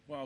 Well,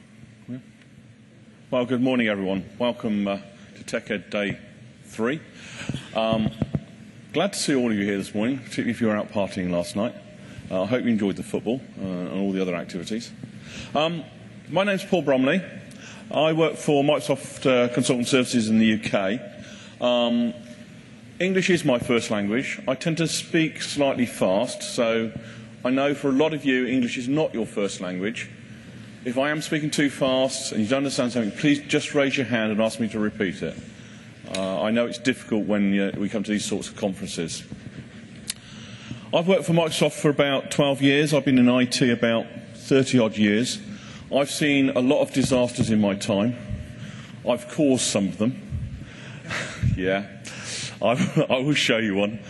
good morning, everyone. Welcome to TechEd Day 3. Glad to see all of you here this morning, particularly if you were out partying last night. I hope you enjoyed the football and all the other activities. My name's Paul Bromley. I work for Microsoft Consulting Services in the UK. English is my first language. I tend to speak slightly fast, so I know for a lot of you, English is not your first language. If I am speaking too fast and you don't understand something, please just raise your hand and ask me to repeat it. I know it's difficult when we come to these sorts of conferences. I've worked for Microsoft for about 12 years. I've been in IT about 30-odd years. I've seen a lot of disasters in my time. I've caused some of them. Yeah, I will show you one.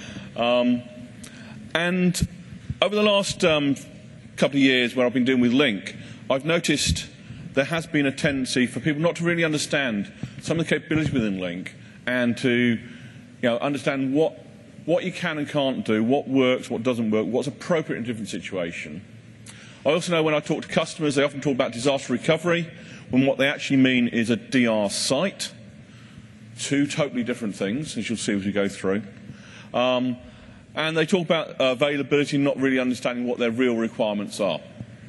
And over the last couple of years where I've been dealing with Lync, I've noticed there has been a tendency for people not to really understand some of the capabilities within Lync and to understand what you can and can't do, what works, what doesn't work, what's appropriate in a different situation. I also know when I talk to customers, they often talk about disaster recovery, when what they actually mean is a DR site. Two totally different things, as you'll see as we go through. And they talk about availability, not really understanding what their real requirements are.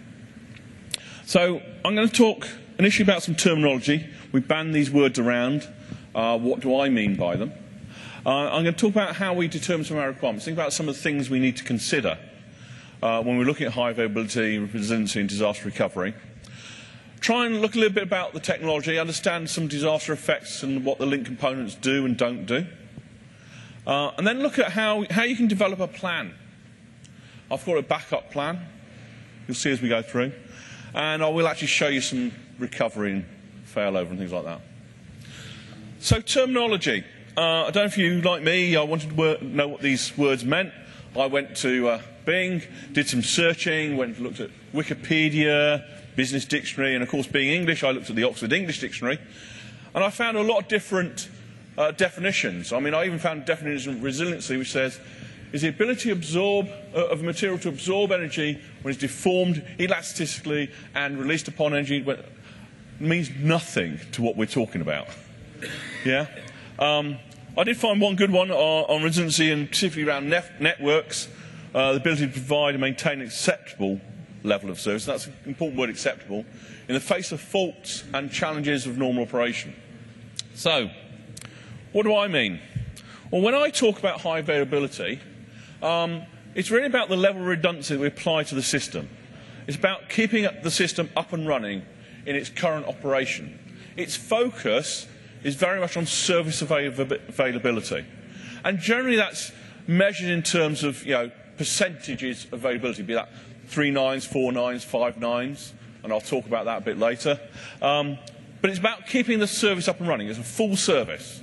So I'm going to talk initially about some terminology. We ban these words around. What do I mean by them? I'm going to talk about how we determine some of our requirements. Think about some of the things we need to consider when we're looking at high availability, resiliency and disaster recovery. Try and look a little bit about the technology, understand some disaster effects and what the Lync components do and don't do. And then look at how you can develop a plan. I've got a backup plan. You'll see as we go through. And I will actually show you some recovery and failover and things like that. So terminology. I don't know if you, like me, I wanted to know what these words meant. I went to Bing, did some searching, went and looked at Wikipedia, Business Dictionary, and of course, being English, I looked at the Oxford English Dictionary. And I found a lot of different definitions. I mean, I even found a definition of resiliency which says, is the ability of a material to absorb energy when it's deformed elastically and released upon energy means nothing to what we're talking about. Yeah? I did find one good one on resiliency and specifically around networks, the ability to provide and maintain an acceptable level of service. That's an important word, acceptable, in the face of faults and challenges of normal operation. So, what do I mean? Well, when I talk about high availability, it's really about the level of redundancy that we apply to the system. It's about keeping the system up and running in its current operation. Its focus is very much on service availability. And generally that's measured in terms of percentages of availability, be that 3 nines, 4 nines, 5 nines, and I'll talk about that a bit later. But it's about keeping the service up and running. It's a full service.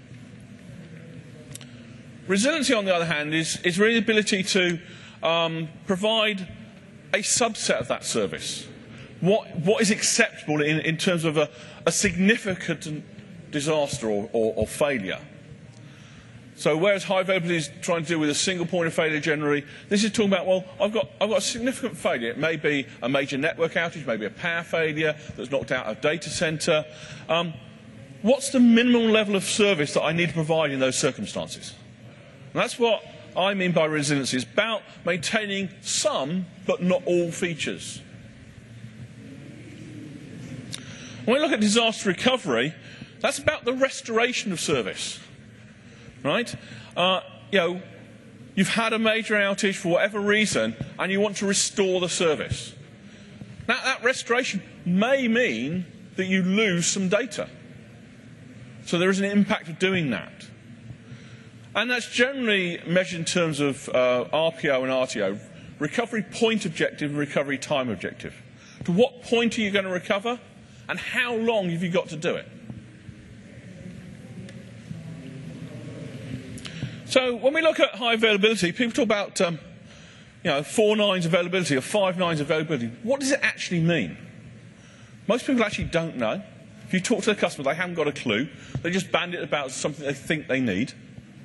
Resiliency, on the other hand, is really the ability to provide a subset of that service. What is acceptable in terms of a significant disaster or failure. So whereas high availability is trying to deal with a single point of failure generally, this is talking about, well, I've got a significant failure. It may be a major network outage, maybe a power failure that's knocked out a data center. What's the minimum level of service that I need to provide in those circumstances? And that's what I mean by resiliency. It's about maintaining some, but not all features. When we look at disaster recovery, that's about the restoration of service. Right? You've had a major outage for whatever reason, and you want to restore the service. Now, that restoration may mean that you lose some data. So there is an impact of doing that. And that's generally measured in terms of RPO and RTO, recovery point objective and recovery time objective. To what point are you going to recover, and how long have you got to do it? So when we look at high availability, people talk about 4 nines availability or 5 nines availability. What does it actually mean? Most people actually don't know. If you talk to the customer, they haven't got a clue. They just bandit about something they think they need.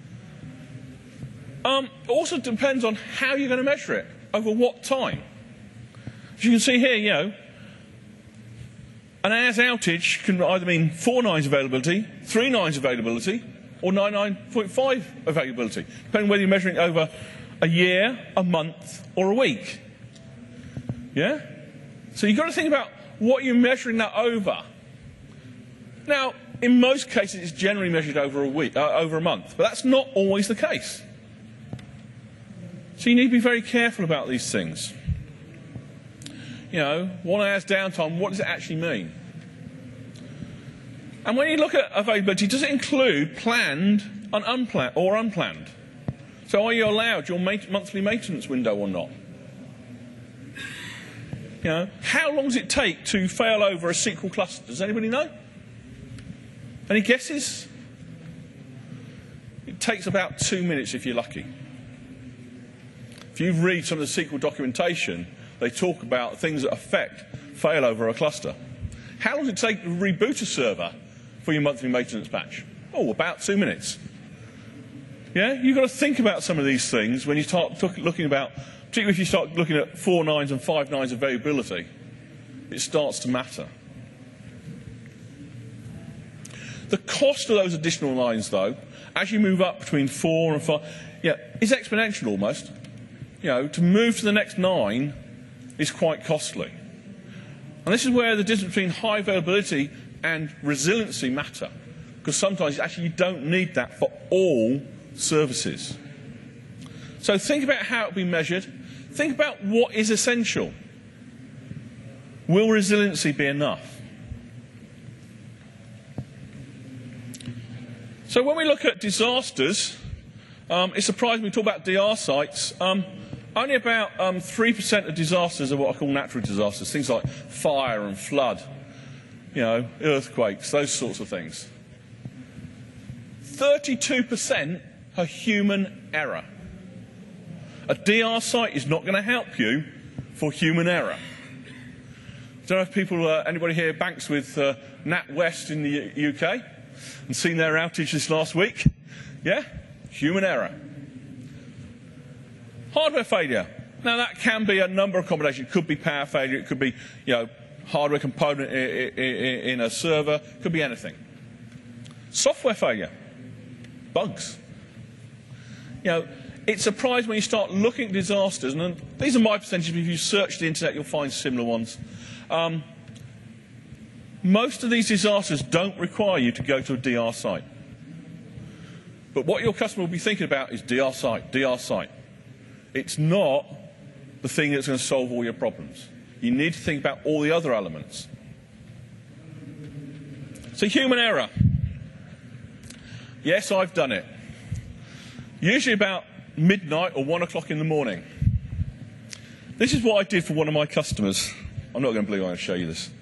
It also depends on how you're going to measure it, over what time. As you can see here, An hour's outage can either mean 4 nines availability, 3 nines availability, or 99.5 availability, depending whether you're measuring over a year, a month, or a week. Yeah? So you've got to think about what you're measuring that over. Now, in most cases, it's generally measured over a week, over a month, but that's not always the case. So you need to be very careful about these things. You know, 1 hour's downtime, what does it actually mean? And when you look at availability, does it include planned and unplanned? So are you allowed your monthly maintenance window or not? You know, how long does it take to fail over a SQL cluster? Does anybody know? Any guesses? It takes about 2 minutes if you're lucky. If you read some of the SQL documentation, they talk about things that affect failover a cluster. How long does it take to reboot a server for your monthly maintenance patch? Oh, about 2 minutes. Yeah, you've got to think about some of these things when you start looking about, particularly if you start looking at 4 nines and 5 nines availability, it starts to matter. The cost of those additional lines, though, as you move up between 4 and 5, is exponential almost. You know, to move to the next 9 is quite costly. And this is where the difference between high availability and resiliency matter, because sometimes actually you don't need that for all services. So think about how it will be measured. Think about what is essential. Will resiliency be enough? So when we look at disasters, it's surprising we talk about DR sites. Only about 3% of disasters are what I call natural disasters, things like fire and flood, you know, earthquakes, those sorts of things. 32% are human error. A DR site is not going to help you for human error. I don't know if people, anybody here banks with NatWest in the UK and seen their outage this last week? Yeah? Human error. Hardware failure. Now that can be a number of combinations. It could be power failure. It could be, you know, hardware component in a server. It could be anything. Software failure. Bugs. You know, it's surprising when you start looking at disasters, and these are my percentages. If you search the internet, you'll find similar ones. Most of these disasters don't require you to go to a DR site. But what your customer will be thinking about is DR site, DR site. It's not the thing that's going to solve all your problems. You need to think about all the other elements. So human error. Yes, I've done it. Usually about midnight or 1 o'clock in the morning. This is what I did for one of my customers. I'm not going to believe I'm going to show you this.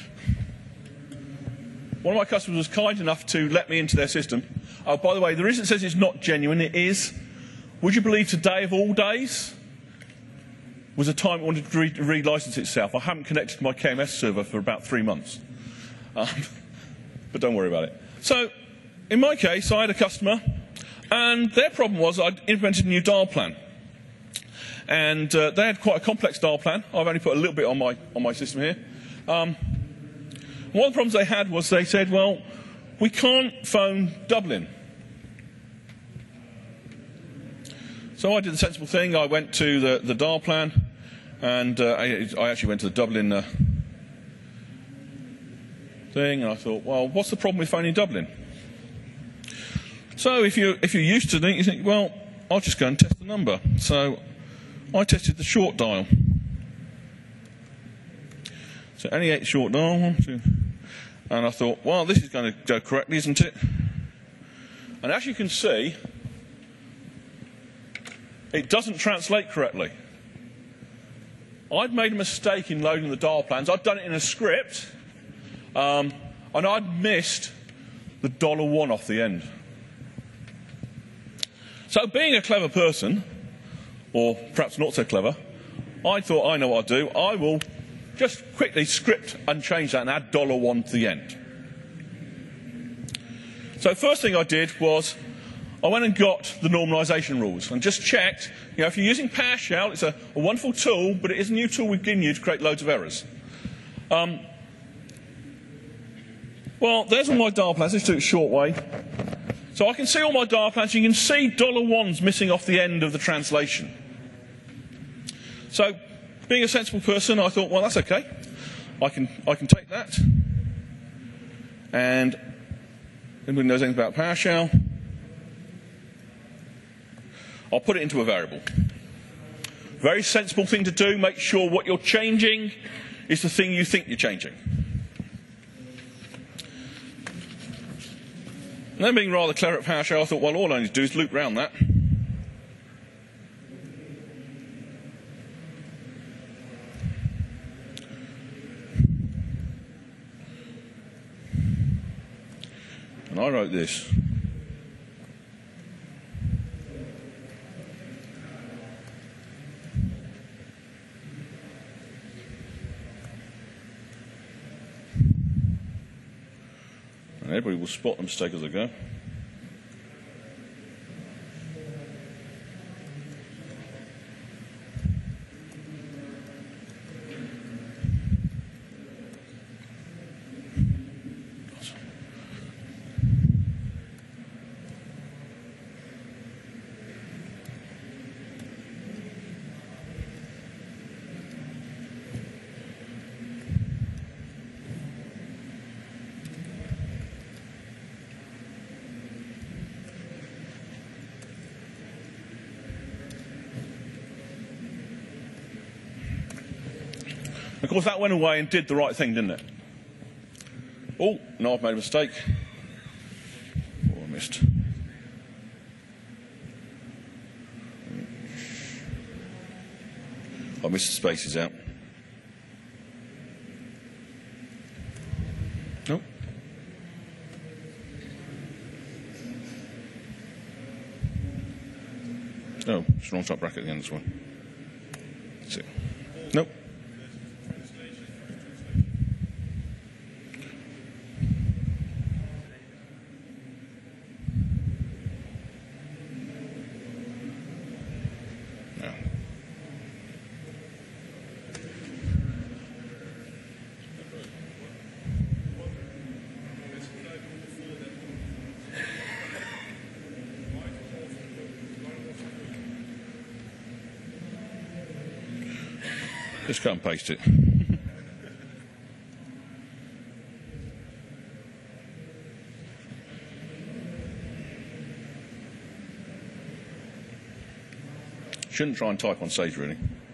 One of my customers was kind enough to let me into their system. Oh, by the way, the reason it says it's not genuine, it is. Would you believe today of all days was a time it wanted to re-license itself? I haven't connected to my KMS server for about 3 months. But don't worry about it. So, in my case, I had a customer, and their problem was I'd implemented a new dial plan. And they had quite a complex dial plan. I've only put a little bit on my system here. One of the problems they had was they said, well, we can't phone Dublin. So I did the sensible thing. I went to the dial plan, and I actually went to the Dublin thing, and I thought, well, what's the problem with phoning Dublin? So if you're used to it, you think, well, I'll just go and test the number. So I tested the short dial. So NE8 short dial, 1, 2, and I thought, well, this is going to go correctly, isn't it? And as you can see, it doesn't translate correctly. I'd made a mistake in loading the dial plans. I'd done it in a script, and I'd missed the $1 off the end. So being a clever person, or perhaps not so clever, I thought, I know what I'll do. I will just quickly script and change that and add $1 to the end. So first thing I did was I went and got the normalization rules and just checked, you know, if you're using PowerShell, it's a wonderful tool, but it is a new tool we've given you to create loads of errors. Well, there's all my dial plans. Let's do it a short way. So I can see all my dial plans. You can see $1s missing off the end of the translation. So, being a sensible person, I thought, well, that's okay. I can take that. And anybody knows anything about PowerShell? I'll put it into a variable. Very sensible thing to do. Make sure what you're changing is the thing you think you're changing. And then being rather clever at PowerShell, I thought, well, all I need to do is loop around that. And I wrote this. And everybody will spot the mistake as I go. Of course, that went away and did the right thing, didn't it? Oh, no, I've made a mistake. Oh, I missed. I missed the spaces out. Nope. Oh, it's wrong top bracket at the end of this one. That's it. Nope. Just cut and paste it. Shouldn't try and type on Sage, really.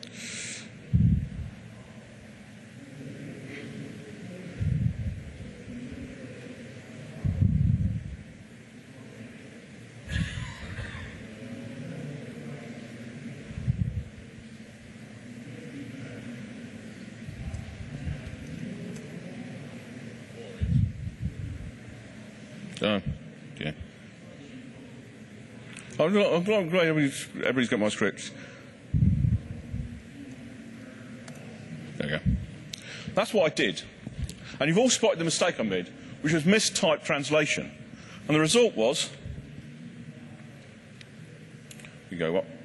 Oh, yeah. I'm glad everybody's got my scripts. There you go. That's what I did. And you've all spotted the mistake I made, which was mistyped translation. And the result was, we go up,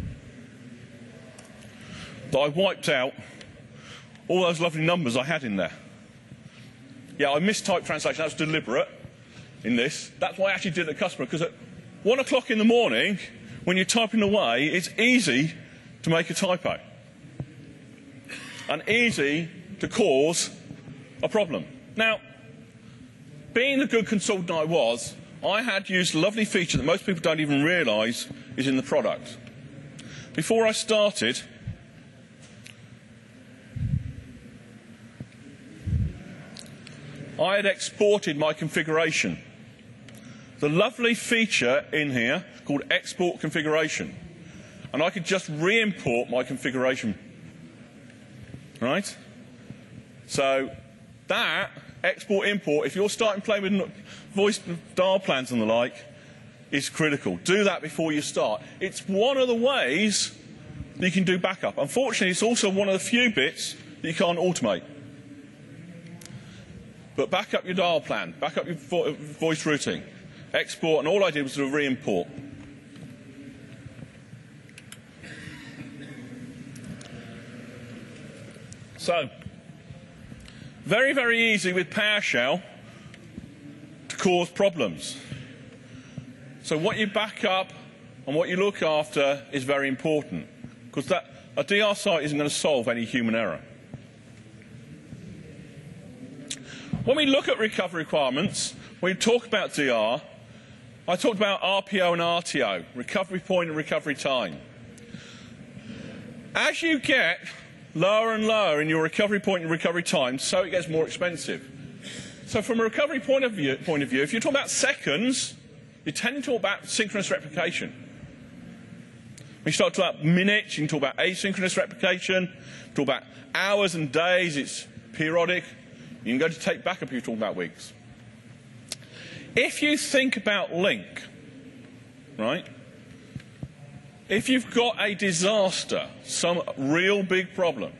that I wiped out all those lovely numbers I had in there. Yeah, I mistyped translation. That was deliberate in this. That's why I actually did it at customer, because at 1 o'clock in the morning, when you're typing away, it's easy to make a typo and easy to cause a problem. Now, being the good consultant I was, I had used a lovely feature that most people don't even realise is in the product. Before I started, I had exported my configuration. The lovely feature in here called export configuration. And I could just re-import my configuration. Right? So that export import, if you're starting playing with voice dial plans and the like, is critical. Do that before you start. It's one of the ways that you can do backup. Unfortunately, it's also one of the few bits that you can't automate. But back up your dial plan, back up your voice routing, export, and all I did was do a re-import. So, very, very easy with PowerShell cause problems. So what you back up and what you look after is very important, because a DR site isn't going to solve any human error. When we look at recovery requirements, when we talk about DR, I talked about RPO and RTO, recovery point and recovery time. As you get lower and lower in your recovery point and recovery time, so it gets more expensive. So from a recovery point of view, if you're talking about seconds, you're tending to talk about synchronous replication. When you start talking about minutes, you can talk about asynchronous replication. Talk about hours and days, it's periodic. You can go to tape backup if you're talking about weeks. If you think about link, right? If you've got a disaster, some real big problem,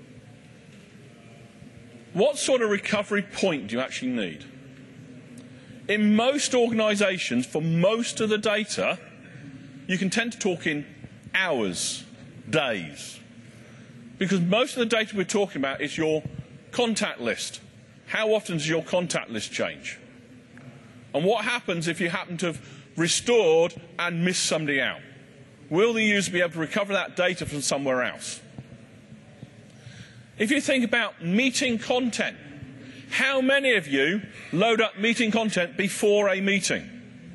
what sort of recovery point do you actually need? In most organisations, for most of the data, you can tend to talk in hours, days. Because most of the data we're talking about is your contact list. How often does your contact list change? And what happens if you happen to have restored and missed somebody out? Will the user be able to recover that data from somewhere else? If you think about meeting content, how many of you load up meeting content before a meeting?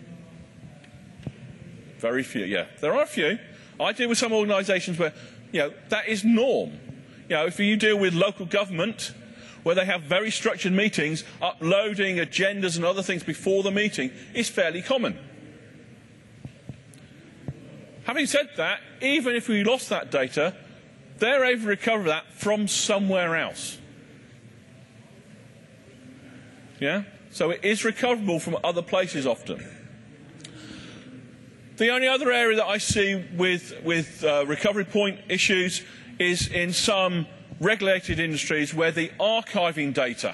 Very few, yeah. There are a few. I deal with some organisations where, that is norm. If you deal with local government, where they have very structured meetings, uploading agendas and other things before the meeting is fairly common. Having said that, even if we lost that data, they're able to recover that from somewhere else. Yeah? So it is recoverable from other places often. The only other area that I see with recovery point issues is in some regulated industries where the archiving data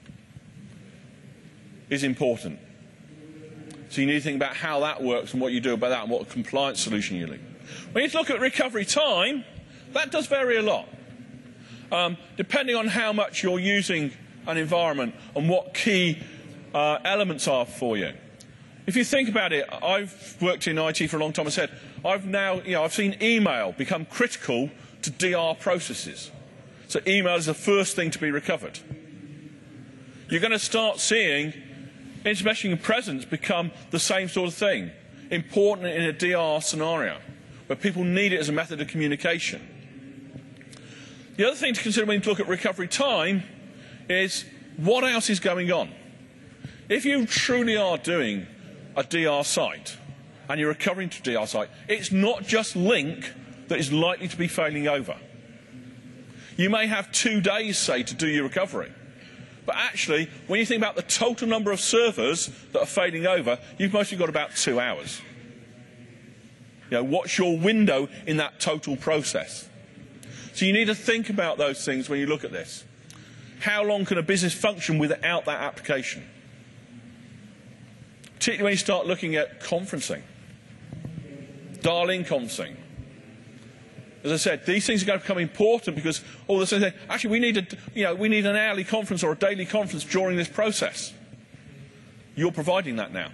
is important. So you need to think about how that works and what you do about that and what compliance solution you need. When you look at recovery time, that does vary a lot, depending on how much you're using an environment and what key elements are for you. If you think about it, I've worked in IT for a long time. I said, I've seen email become critical to DR processes. So email is the first thing to be recovered. You're going to start seeing information and presence become the same sort of thing, important in a DR scenario, where people need it as a method of communication. The other thing to consider when you look at recovery time is what else is going on. If you truly are doing a DR site and you're recovering to a DR site, it's not just link that is likely to be failing over. You may have 2 days, say, to do your recovery. But actually, when you think about the total number of servers that are failing over, you've mostly got about 2 hours. What's your window in that total process? So you need to think about those things when you look at this. How long can a business function without that application? Particularly when you start looking at conferencing, dial-in conferencing. As I said, these things are going to become important because all of a sudden, actually, we need an hourly conference or a daily conference during this process. You're providing that now.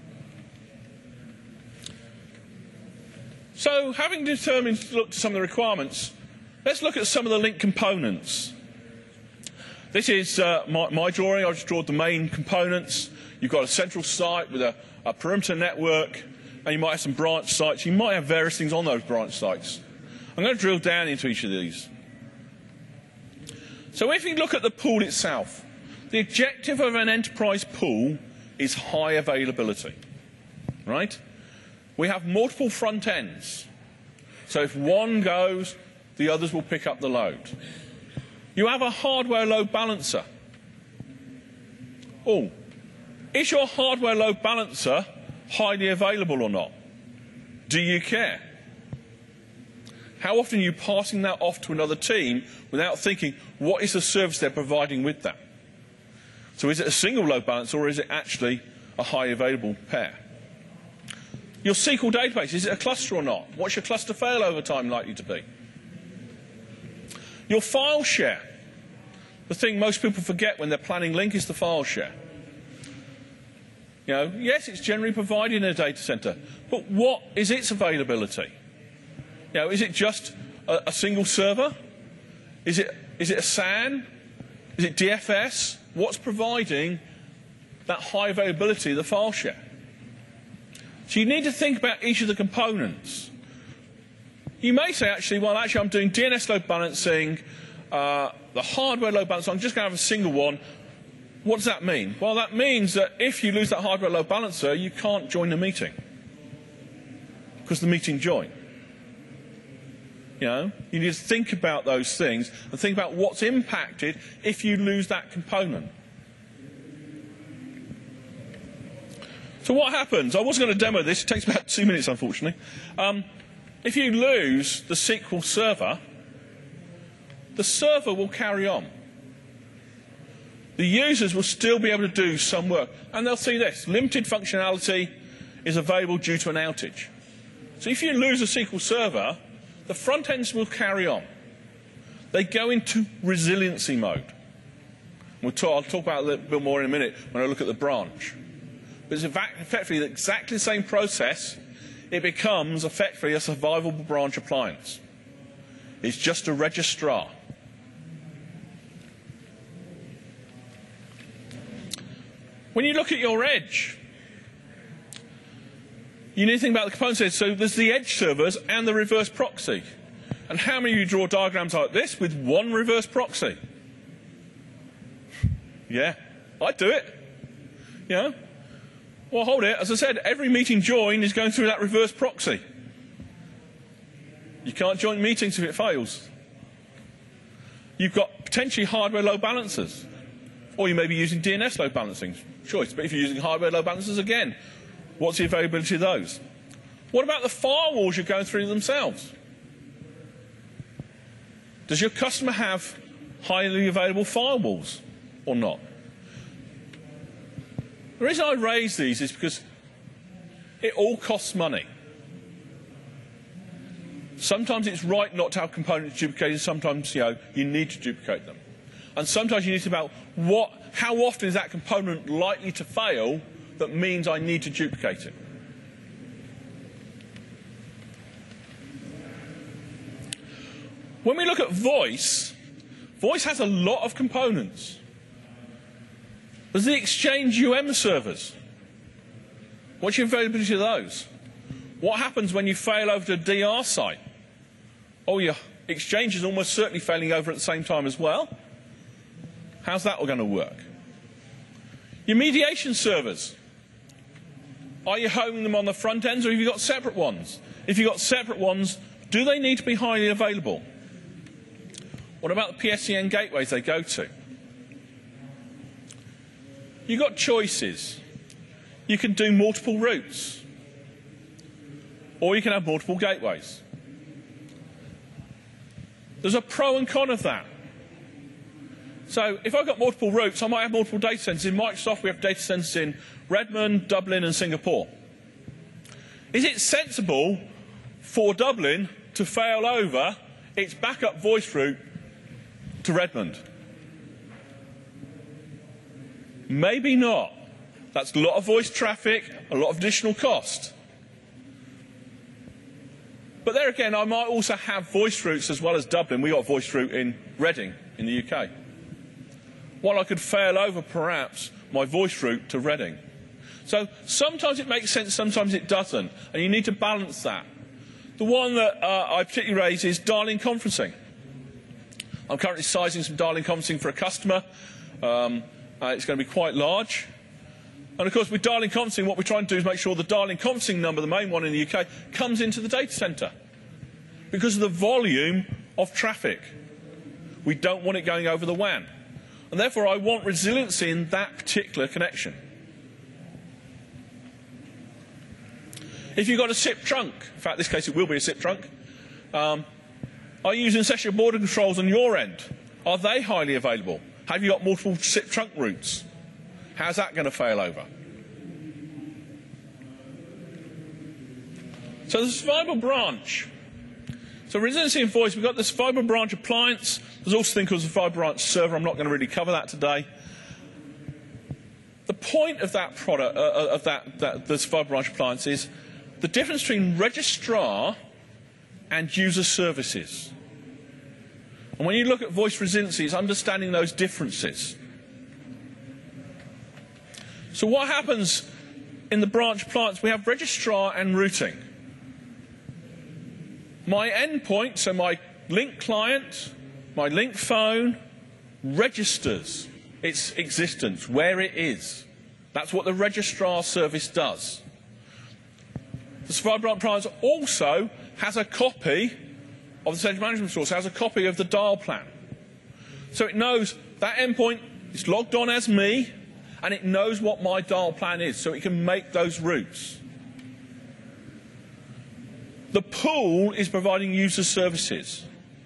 So, having determined to look at some of the requirements, let's look at some of the link components. This is my drawing. I've just drawn the main components. You've got a central site with a perimeter network, and you might have some branch sites. You might have various things on those branch sites. I'm going to drill down into each of these. So if you look at the pool itself, the objective of an enterprise pool is high availability, right? We have multiple front ends. So if one goes, the others will pick up the load. You have a hardware load balancer. Oh, is your hardware load balancer highly available or not? Do you care? How often are you passing that off to another team without thinking, what is the service they're providing with that? So is it a single load balancer or is it actually a high available pair? Your SQL database, is it a cluster or not? What's your cluster failover time likely to be? Your file share. The thing most people forget when they're planning link is the file share. Yes, it's generally provided in a data center, but what is its availability? Is it just a single server? Is it a SAN? Is it DFS? What's providing that high availability of the file share? So you need to think about each of the components. You may say, well, I'm doing DNS load balancing, the hardware load balancing, I'm just going to have a single one. What does that mean? Well, that means that if you lose that hardware load balancer, you can't join the meeting because the meeting joined. You need to think about those things and think about what's impacted if you lose that component. So what happens? I was going to demo this. It takes about 2 minutes, unfortunately. If you lose the SQL server, the server will carry on. The users will still be able to do some work. And they'll see this. Limited functionality is available due to an outage. So if you lose a SQL server, the front ends will carry on. They go into resiliency mode. I'll talk about it a little bit more in a minute when I look at the branch. But it's effectively exactly the same process. It becomes effectively a survivable branch appliance. It's just a registrar. When you look at your edge, you need to think about the components. So there's the edge servers and the reverse proxy. And how many of you draw diagrams like this with one reverse proxy? Yeah, I do it. Well, hold it. As I said, every meeting joined is going through that reverse proxy. You can't join meetings if it fails. You've got potentially hardware load balancers. Or you may be using DNS load balancing. Choice. But if you're using hardware load balancers, again, what's the availability of those? What about the firewalls you're going through themselves? Does your customer have highly available firewalls or not? The reason I raise these is because it all costs money. Sometimes it's right not to have components duplicated. Sometimes you need to duplicate them. And sometimes you need to think about how often is that component likely to fail that means I need to duplicate it. When we look at voice, voice has a lot of components. There's the Exchange servers. What's your availability of those? What happens when you fail over to a DR site? Oh, your Exchange is almost certainly failing over at the same time as well. How's that all going to work? Your mediation servers. Are you homing them on the front ends or have you got separate ones? If you've got separate ones, do they need to be highly available? What about the PSTN gateways they go to? You've got choices. You can do multiple routes. Or you can have multiple gateways. There's a pro and con of that. So if I've got multiple routes, I might have multiple data centers. In Microsoft, we have data centers in Redmond, Dublin, and Singapore. Is it sensible for Dublin to fail over its backup voice route to Redmond? Maybe not. That's a lot of voice traffic, a lot of additional cost. But there again, I might also have voice routes as well as Dublin. We've got a voice route in Reading in the UK. While I could fail over, perhaps, my voice route to Reading. So sometimes it makes sense, sometimes it doesn't. And you need to balance that. The one that I particularly raise is dial-in conferencing. I'm currently sizing some dial-in conferencing for a customer. It's going to be quite large. And of course, with dial-in conferencing, what we're trying to do is make sure the dial-in conferencing number, the main one in the UK, comes into the data center because of the volume of traffic. We don't want it going over the WAN. And therefore, I want resiliency in that particular connection. If you've got a SIP trunk, in fact, in this case it will be a SIP trunk, are you using session border controls on your end? Are they highly available? Have you got multiple SIP trunk routes? How's that going to fail over? So the survivable branch. So resiliency in voice, we've got the survivable branch appliance. There's also a thing called the survivable branch server. I'm not going to really cover that today. The point of that product, the Survivor Branch appliance, is the difference between registrar and user services. And when you look at voice resiliency, it's understanding those differences. So what happens in the branch appliance? We have registrar and routing. My endpoint, so my link client, my link phone, registers its existence, where it is. That's what the registrar service does. The Survivor Branch appliance also has a copy of the session management source, has a copy of the dial plan. So it knows that endpoint is logged on as me, and it knows what my dial plan is, so it can make those routes. The pool is providing user services.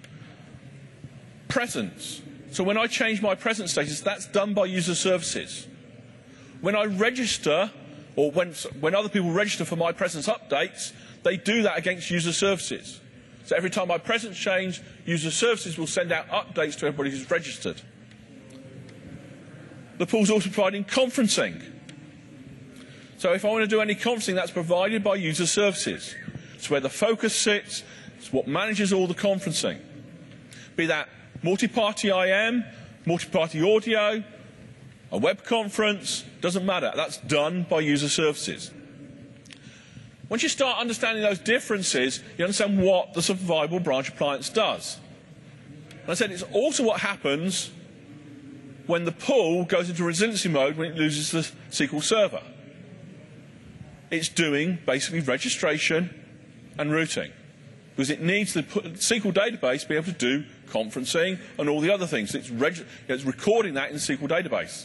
Presence. So when I change my presence status, that's done by user services. When I register, or when other people register for my presence updates, they do that against user services. So every time my presence changes, user services will send out updates to everybody who's registered. The pool's also providing conferencing. So if I want to do any conferencing, that's provided by user services. It's where the focus sits. It's what manages all the conferencing. Be that multi-party IM, multi-party audio, a web conference, doesn't matter. That's done by user services. Once you start understanding those differences, you understand what the Survivor Branch appliance does. And I said it's also what happens when the pool goes into resiliency mode when it loses the SQL Server. It's doing basically registration and routing, because it needs the SQL database to be able to do conferencing and all the other things. It's recording that in the SQL database.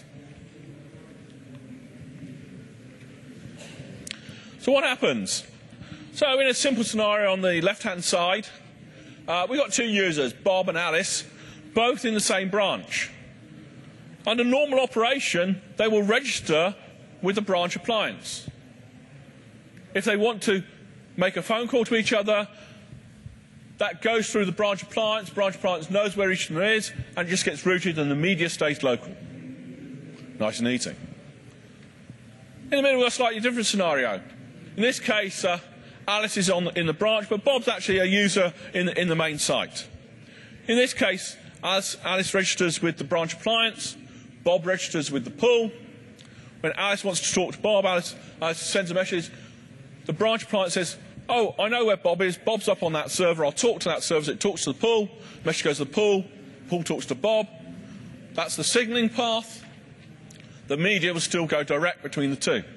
So what happens? So in a simple scenario on the left-hand side, we've got two users, Bob and Alice, both in the same branch. Under normal operation, they will register with the branch appliance. If they want to make a phone call to each other, that goes through the branch appliance knows where each of them is, and it just gets routed and the media stays local. Nice and easy. In the middle, we've got a slightly different scenario. In this case, Alice is in the branch, but Bob's actually a user in the main site. In this case, as Alice registers with the branch appliance, Bob registers with the pool. When Alice wants to talk to Bob, Alice sends a message. The branch appliance says, oh, I know where Bob is. Bob's up on that server. I'll talk to that server. So it talks to the pool. Message goes to the pool. Pool talks to Bob. That's the signalling path. The media will still go direct between the two.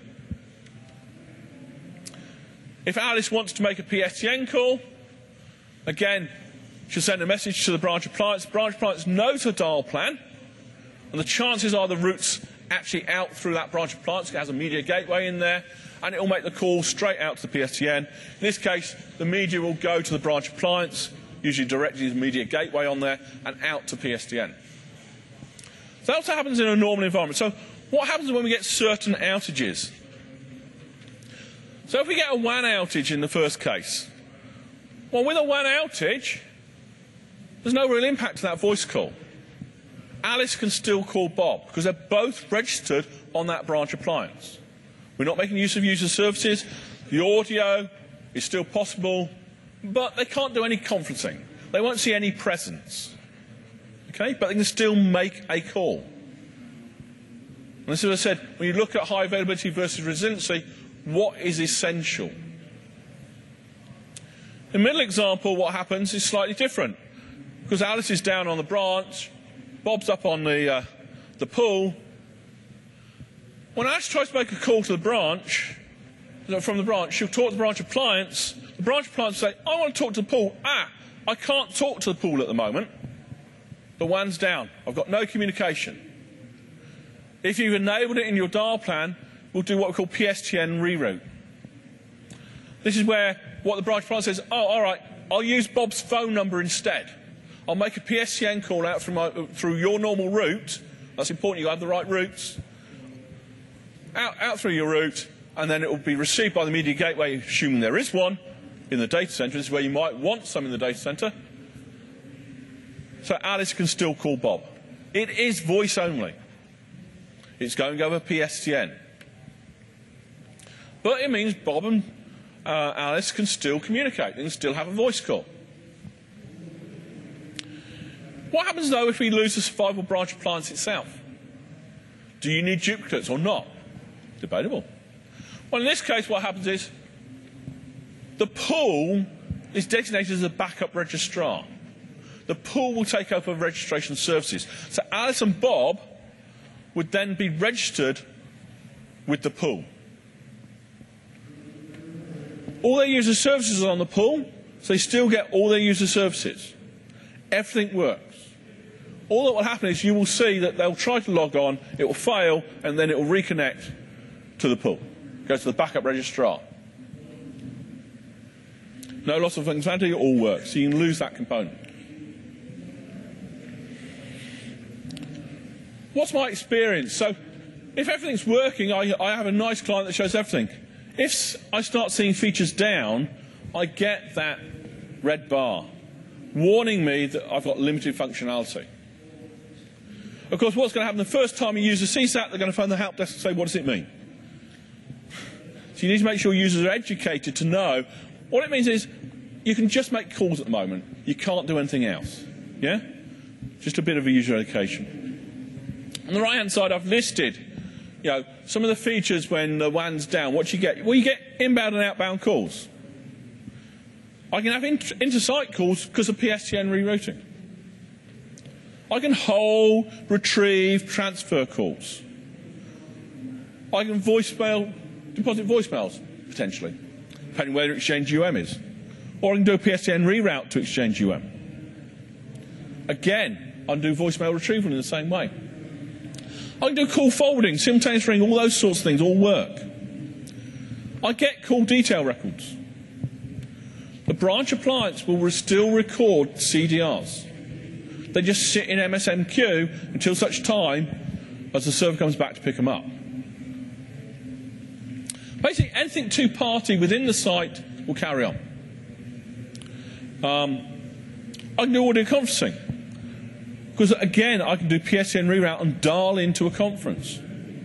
If Alice wants to make a PSTN call, again, she'll send a message to the branch appliance. The branch appliance knows her dial plan, and the chances are the route's actually out through that branch appliance. It has a media gateway in there, and it will make the call straight out to the PSTN. In this case, the media will go to the branch appliance, usually directly to the media gateway on there, and out to PSTN. So that's what happens in a normal environment. So what happens when we get certain outages? So if we get a WAN outage in the first case, well, with a WAN outage, there's no real impact to that voice call. Alice can still call Bob, because they're both registered on that branch appliance. We're not making use of user services. The audio is still possible, but they can't do any conferencing. They won't see any presence. Okay? But they can still make a call. And this is what I said, when you look at high availability versus resiliency, what is essential? In the middle example, what happens is slightly different. Because Alice is down on the branch, Bob's up on the pool. When Alice tries to make a call to the branch, from the branch, she'll talk to the branch appliance. The branch appliance will say, I want to talk to the pool. I can't talk to the pool at the moment. The WAN's down. I've got no communication. If you've enabled it in your dial plan, we'll do what we call PSTN reroute. This is where what the branch appliance says, oh, all right, I'll use Bob's phone number instead. I'll make a PSTN call out through your normal route. That's important, you have the right routes. Out through your route, and then it will be received by the media gateway, assuming there is one, in the data center. This is where you might want some in the data center. So Alice can still call Bob. It is voice only. It's going over PSTN. But it means Bob and Alice can still communicate. They can still have a voice call. What happens, though, if we lose the survivable branch appliance itself? Do you need duplicates or not? Debatable. Well, in this case, what happens is the pool is designated as a backup registrar. The pool will take over registration services. So Alice and Bob would then be registered with the pool. All their user services are on the pool, so they still get all their user services. Everything works. All that will happen is you will see that they'll try to log on, it will fail, and then it will reconnect to the pool. Go to the backup registrar. No loss of functionality, it all works. So you can lose that component. What's my experience? So if everything's working, I have a nice client that shows everything. If I start seeing features down, I get that red bar warning me that I've got limited functionality. Of course, what's going to happen the first time a user sees that, they're going to phone the help desk and say, what does it mean? So you need to make sure users are educated to know. What it means is you can just make calls at the moment. You can't do anything else. Yeah? Just a bit of a user education. On the right-hand side, I've listed some of the features when the WAN's down. What do you get? Well, you get inbound and outbound calls. I can have inter-site calls because of PSTN rerouting. I can hold, retrieve, transfer calls. I can deposit voicemails, potentially, depending where Exchange UM is. Or I can do a PSTN reroute to Exchange UM. Again, I can do voicemail retrieval in the same way. I can do call forwarding, simultaneous ring, all those sorts of things all work. I get call detail records. The branch appliance will still record CDRs. They just sit in MSMQ until such time as the server comes back to pick them up. Basically, anything two-party within the site will carry on. I can do audio conferencing. Because, again, I can do PSTN reroute and dial into a conference.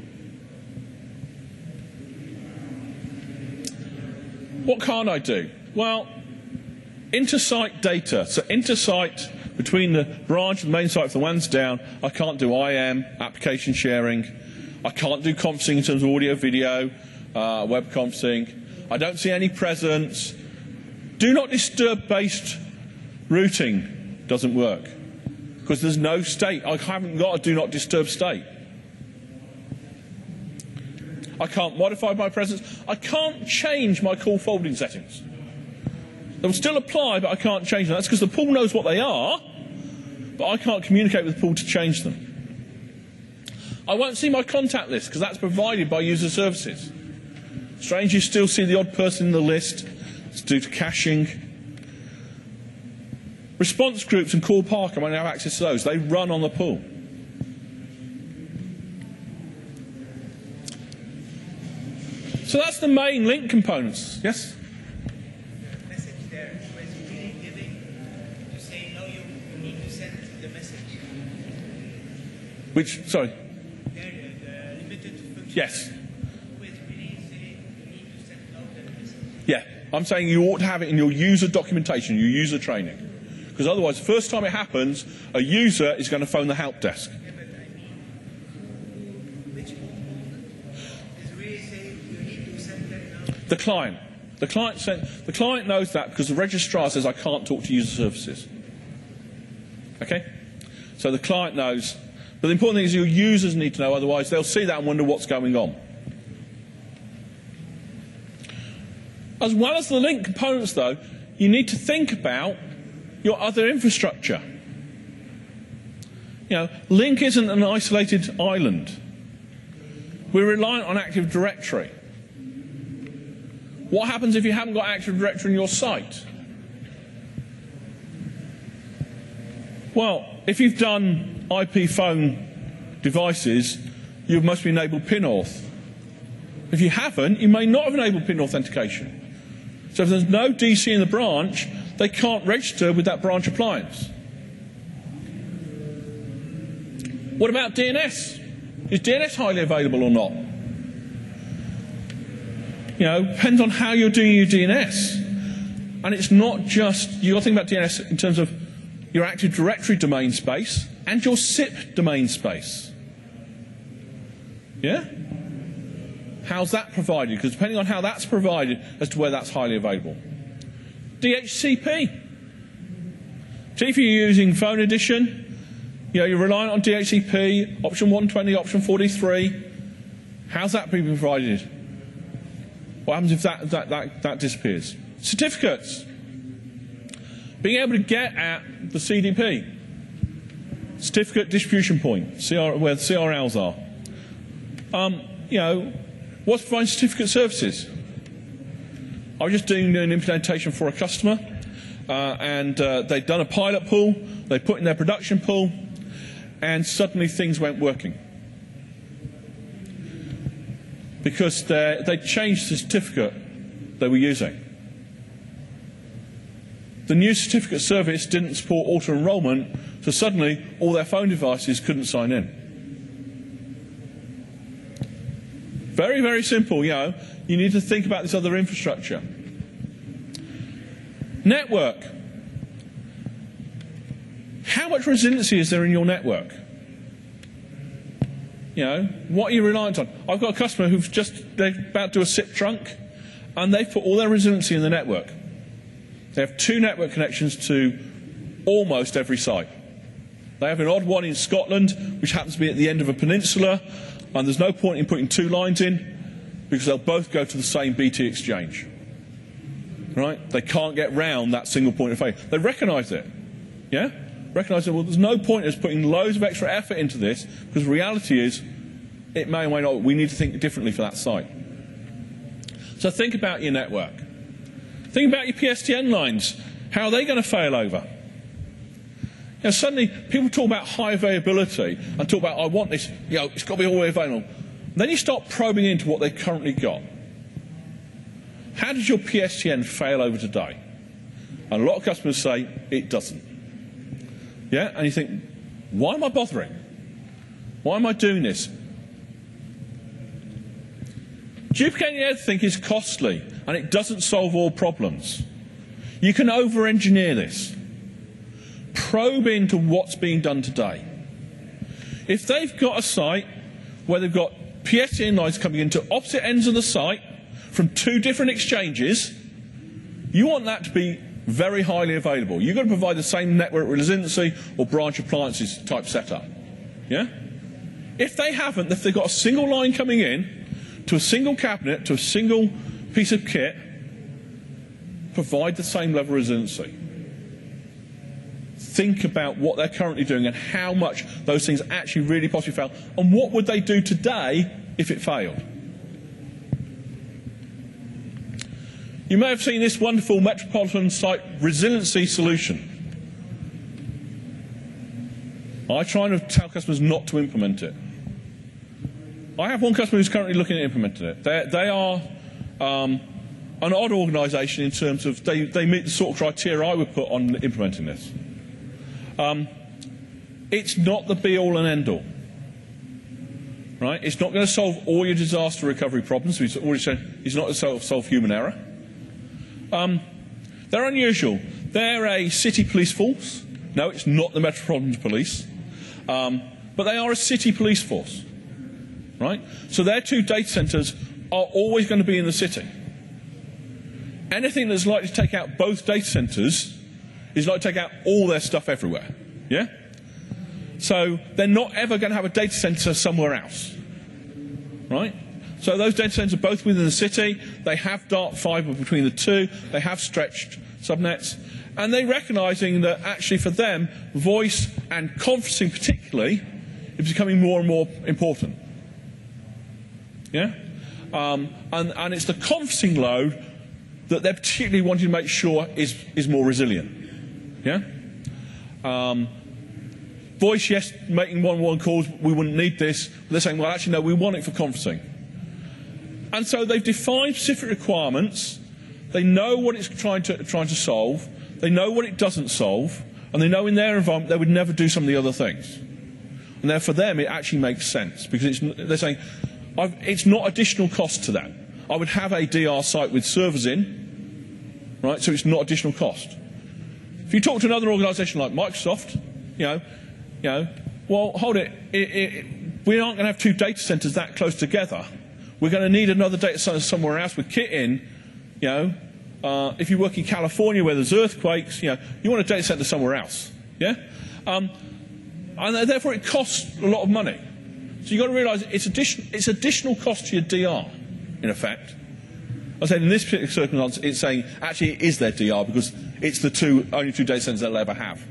What can't I do? Well, inter-site data. So inter-site between the branch and the main site if the WAN's down, I can't do IM, application sharing. I can't do conferencing in terms of audio, video, web conferencing. I don't see any presence. Do not disturb based routing doesn't work because there's no state. I haven't got a do not disturb state. I can't modify my presence. I can't change my call forwarding settings. They will still apply, but I can't change them. That's because the pool knows what they are, but I can't communicate with the pool to change them. I won't see my contact list because that's provided by user services. Strange, you still see the odd person in the list. It's due to caching. Response groups and call park, I won't have access to those. They run on the pool. So that's the main link components. Yes? The message there was really giving to say, no, you need to send the message. Which, sorry? There, the limited functionality. Yes. Was really saying you need to send out that message. Yeah. I'm saying you ought to have it in your user documentation, your user training. Because otherwise, the first time it happens, a user is going to phone the help desk. Yeah, but I mean, which component is really saying you need to send that now? The client. The client knows that because the registrar says I can't talk to user services. Okay? So the client knows. But the important thing is your users need to know, otherwise they'll see that and wonder what's going on. As well as the link components, though, you need to think about your other infrastructure. Link isn't an isolated island. We're reliant on Active Directory. What happens if you haven't got Active Directory in your site? Well, if you've done IP phone devices, you must be enabled PIN-auth. If you haven't, you may not have enabled PIN authentication. So if there's no DC in the branch, they can't register with that branch appliance. What about DNS? Is DNS highly available or not? You know, depends on how you're doing your DNS. And it's not just, you've got to think about DNS in terms of your Active Directory domain space and your SIP domain space. Yeah? How's that provided? Because depending on how that's provided as to where that's highly available. DHCP. So if you're using Phone Edition, you know, you're relying on DHCP, option 120, option 43. How's that being provided? What happens if that disappears? Certificates. Being able to get at the CDP. Certificate distribution point, where the CRLs are. You know, what's providing certificate services? I was just doing an implementation for a customer, and they'd done a pilot pool, they put in their production pool, and suddenly things weren't working. Because they changed the certificate they were using. The new certificate service didn't support auto-enrollment, so suddenly all their phone devices couldn't sign in. Very, very simple, you know. You need to think about this other infrastructure. Network. How much resiliency is there in your network? You know, what are you reliant on? I've got a customer who's they're about to do a SIP trunk, and they've put all their resiliency in the network. They have 2 network connections to almost every site. They have an odd one in Scotland, which happens to be at the end of a peninsula, and there's no point in putting 2 lines in, because they'll both go to the same BT exchange. Right? They can't get round that single point of failure. They recognise it. Yeah? Recognise that, well, there's no point in us putting loads of extra effort into this, because the reality is, it may or may not, we need to think differently for that site. So think about your network. Think about your PSTN lines. How are they going to fail over? You know, suddenly, people talk about high availability and talk about, I want this, you know, it's got to be always available. Then you start probing into what they've currently got. How does your PSTN fail over today? And a lot of customers say, it doesn't. Yeah? And you think, why am I bothering? Why am I doing this? Duplicating everything is costly, and it doesn't solve all problems. You can over-engineer this. Probe into what's being done today. If they've got a site where they've got PSTN lines coming into opposite ends of the site from 2 different exchanges, you want that to be very highly available. You've got to provide the same network resiliency or branch appliances type setup. Yeah? If they haven't, if they've got a single line coming in to a single cabinet, to a single piece of kit, provide the same level of resiliency. Think about what they're currently doing and how much those things actually really possibly fail, and what would they do today if it failed. You may have seen this wonderful Metropolitan Site Resiliency solution. I try to tell customers not to implement it. I have one customer who's currently looking at implementing it. They are an odd organisation in terms of they meet the sort of criteria I would put on implementing this. It's not the be-all and end-all. Right? It's not going to solve all your disaster recovery problems. We've already said it's not going to solve human error. They're unusual. They're a city police force. No, it's not the Metropolitan Police. But they are a city police force. Right? So their 2 data centres are always going to be in the city. Anything that's likely to take out both data centres is likely to take out all their stuff everywhere. Yeah? So they're not ever going to have a data centre somewhere else. Right? So those data centres are both within the city. They have dark fibre between the 2. They have stretched subnets. And they're recognising that actually for them, voice and conferencing particularly is becoming more and more important. Yeah? And it's the conferencing load that they're particularly wanting to make sure is more resilient. Yeah? Voice, yes, making 111 calls, we wouldn't need this. But they're saying, well, actually, no, we want it for conferencing. And so they've defined specific requirements. They know what it's trying to solve. They know what it doesn't solve. And they know in their environment they would never do some of the other things. And therefore, for them, it actually makes sense, because they're saying, it's not additional cost to that. I would have a DR site with servers in, right? So it's not additional cost. If you talk to another organisation like Microsoft, well, hold it. We aren't going to have two data centres that close together. We're going to need another data centre somewhere else with kit in. If you work in California where there's earthquakes, you want a data centre somewhere else. Yeah, and therefore it costs a lot of money. So you've got to realise it's additional cost to your DR, in effect. I said in this particular circumstance, it's saying actually it is their DR because it's the only two data centres they'll ever have.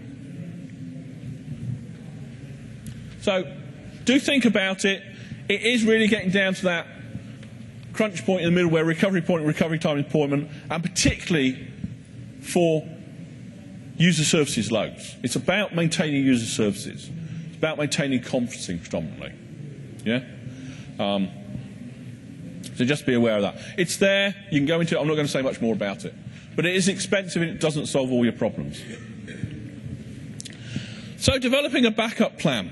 So do think about it. It is really getting down to that crunch point in the middle where recovery point and recovery time is important, and particularly for user services loads. It's about maintaining user services. It's about maintaining conferencing predominantly. Yeah? So just be aware of that. It's there. You can go into it. I'm not going to say much more about it. But it is expensive and it doesn't solve all your problems. So developing a backup plan.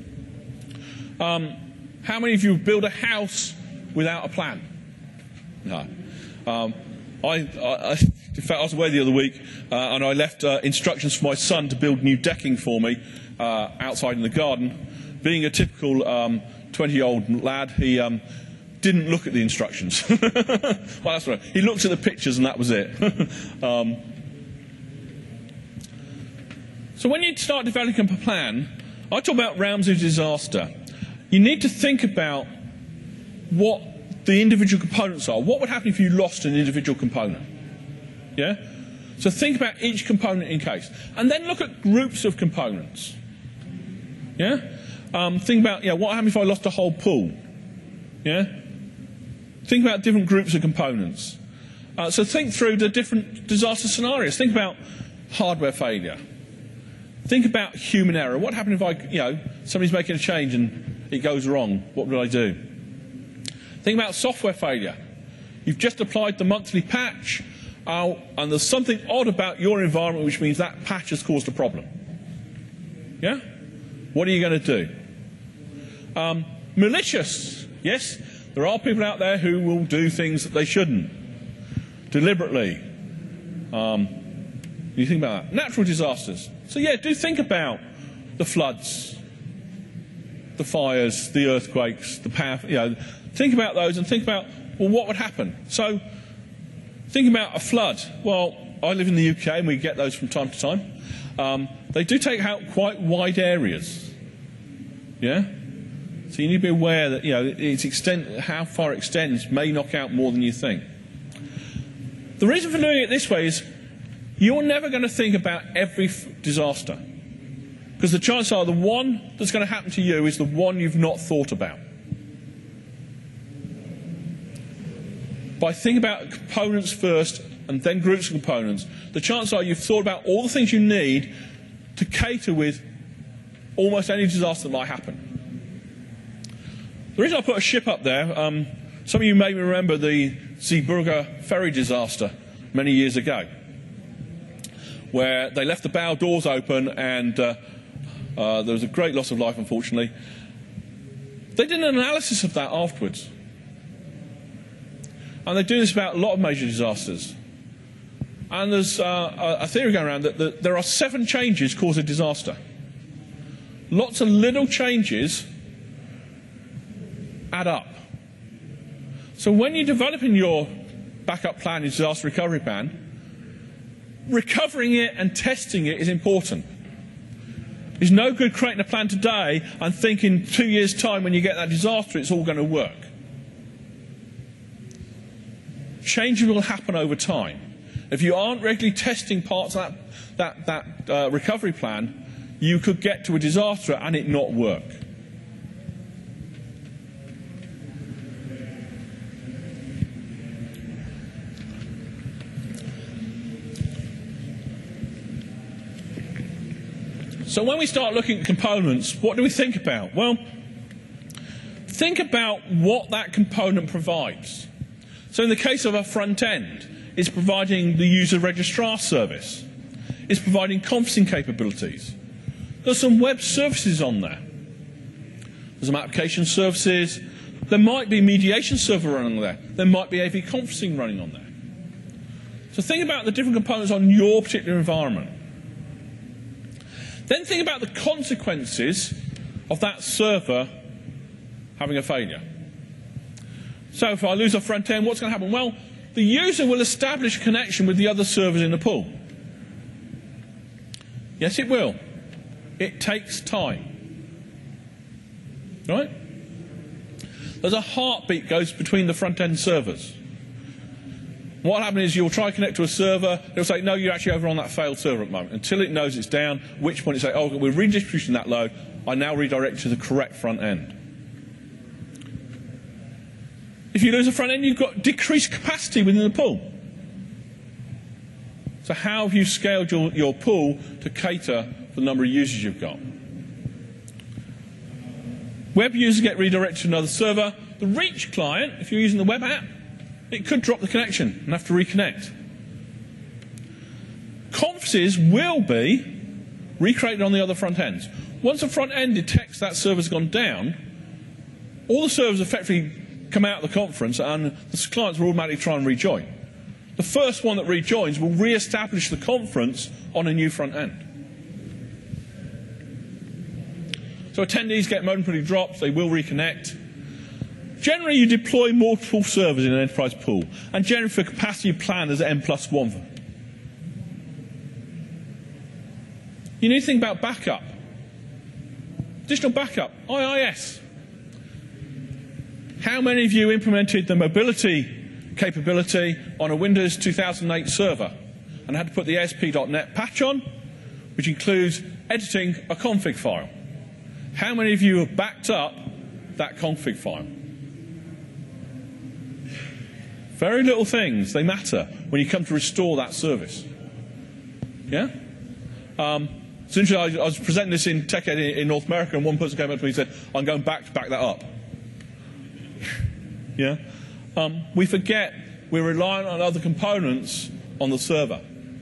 How many of you build a house without a plan? No. In fact, I was away the other week and I left instructions for my son to build new decking for me outside in the garden. Being a typical 20-year-old lad, he didn't look at the instructions. Well, that's right. He looked at the pictures and that was it. So when you start developing a plan, I talk about realms of disaster. You need to think about what the individual components are. What would happen if you lost an individual component? Yeah? So think about each component in case. And then look at groups of components. Yeah? Think about, what happens if I lost a whole pool? Yeah? Think about different groups of components. So think through the different disaster scenarios. Think about hardware failure. Think about human error. What happens if somebody's making a change and it goes wrong? What would I do? Think about software failure. You've just applied the monthly patch, and there's something odd about your environment, which means that patch has caused a problem. Yeah? What are you going to do? Malicious. Yes, there are people out there who will do things that they shouldn't, deliberately. You think about that. Natural disasters. So yeah, do think about the floods, the fires, the earthquakes, the power. Think about those and think about, well, what would happen? So think about a flood. Well, I live in the UK and we get those from time to time. They do take out quite wide areas. Yeah? So you need to be aware that how far it extends may knock out more than you think. The reason for doing it this way is you're never going to think about every disaster, because the chances are the one that's going to happen to you is the one you've not thought about. By thinking about components first and then groups of components, the chances are you've thought about all the things you need to cater with almost any disaster that might happen. The reason I put a ship up there, some of you may remember the Zeebrugge ferry disaster many years ago, where they left the bow doors open and there was a great loss of life, unfortunately. They did an analysis of that afterwards. And they do this about a lot of major disasters. And there's a theory going around that there are 7 changes cause a disaster. Lots of little changes add up. So when you're developing your backup plan, your disaster recovery plan, recovering it and testing it is important. There's no good creating a plan today and thinking 2 years' time when you get that disaster it's all going to work. Changes will happen over time. If you aren't regularly testing parts of that recovery plan, you could get to a disaster and it not work. So when we start looking at components, what do we think about? Well, think about what that component provides. So in the case of a front end, it's providing the user registrar service. It's providing conferencing capabilities. There's some web services on there. There's some application services. There might be mediation server running on there. There might be AV conferencing running on there. So think about the different components on your particular environment. Then think about the consequences of that server having a failure. So if I lose a front end, what's going to happen? Well, the user will establish a connection with the other servers in the pool. Yes, it will. It takes time. Right? There's a heartbeat goes between the front-end servers. What will happen is you'll try to connect to a server, it'll say, no, you're actually over on that failed server at the moment, until it knows it's down, at which point it say, oh, we're redistributing that load, I now redirect to the correct front end. If you lose a front end, you've got decreased capacity within the pool. So how have you scaled your pool to cater for the number of users you've got? Web users get redirected to another server. The reach client, if you're using the web app, it could drop the connection and have to reconnect. Conferences will be recreated on the other front ends. Once the front end detects that server's gone down, all the servers effectively come out of the conference and the clients will automatically try and rejoin. The first one that rejoins will re-establish the conference on a new front end. So attendees get momentarily dropped, they will reconnect. Generally, you deploy multiple servers in an enterprise pool, and generally for capacity, you plan as N+1. You need to think about backup. Additional backup, IIS. How many of you implemented the mobility capability on a Windows 2008 server and had to put the ASP.NET patch on, which includes editing a config file? How many of you have backed up that config file? Very little things, they matter when you come to restore that service. Yeah? Since I was presenting this in TechEd in North America, and one person came up to me and said, I'm going back to back that up. Yeah? We forget we're reliant on other components on the server.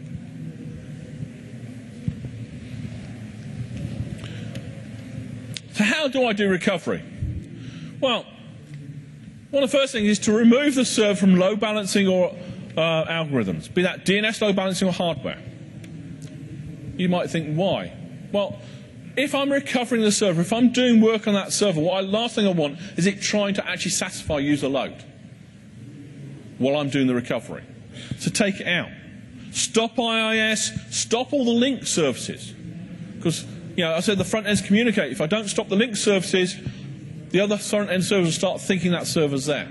So how do I do recovery? Well, one of the first things is to remove the server from load balancing or algorithms, be that DNS load balancing or hardware. You might think, why? Well, if I'm recovering the server, if I'm doing work on that server, last thing I want is it trying to actually satisfy user load while I'm doing the recovery. So take it out. Stop IIS, stop all the link services. Because, I said the front ends communicate. If I don't stop the link services, the other front end servers will start thinking that server's there.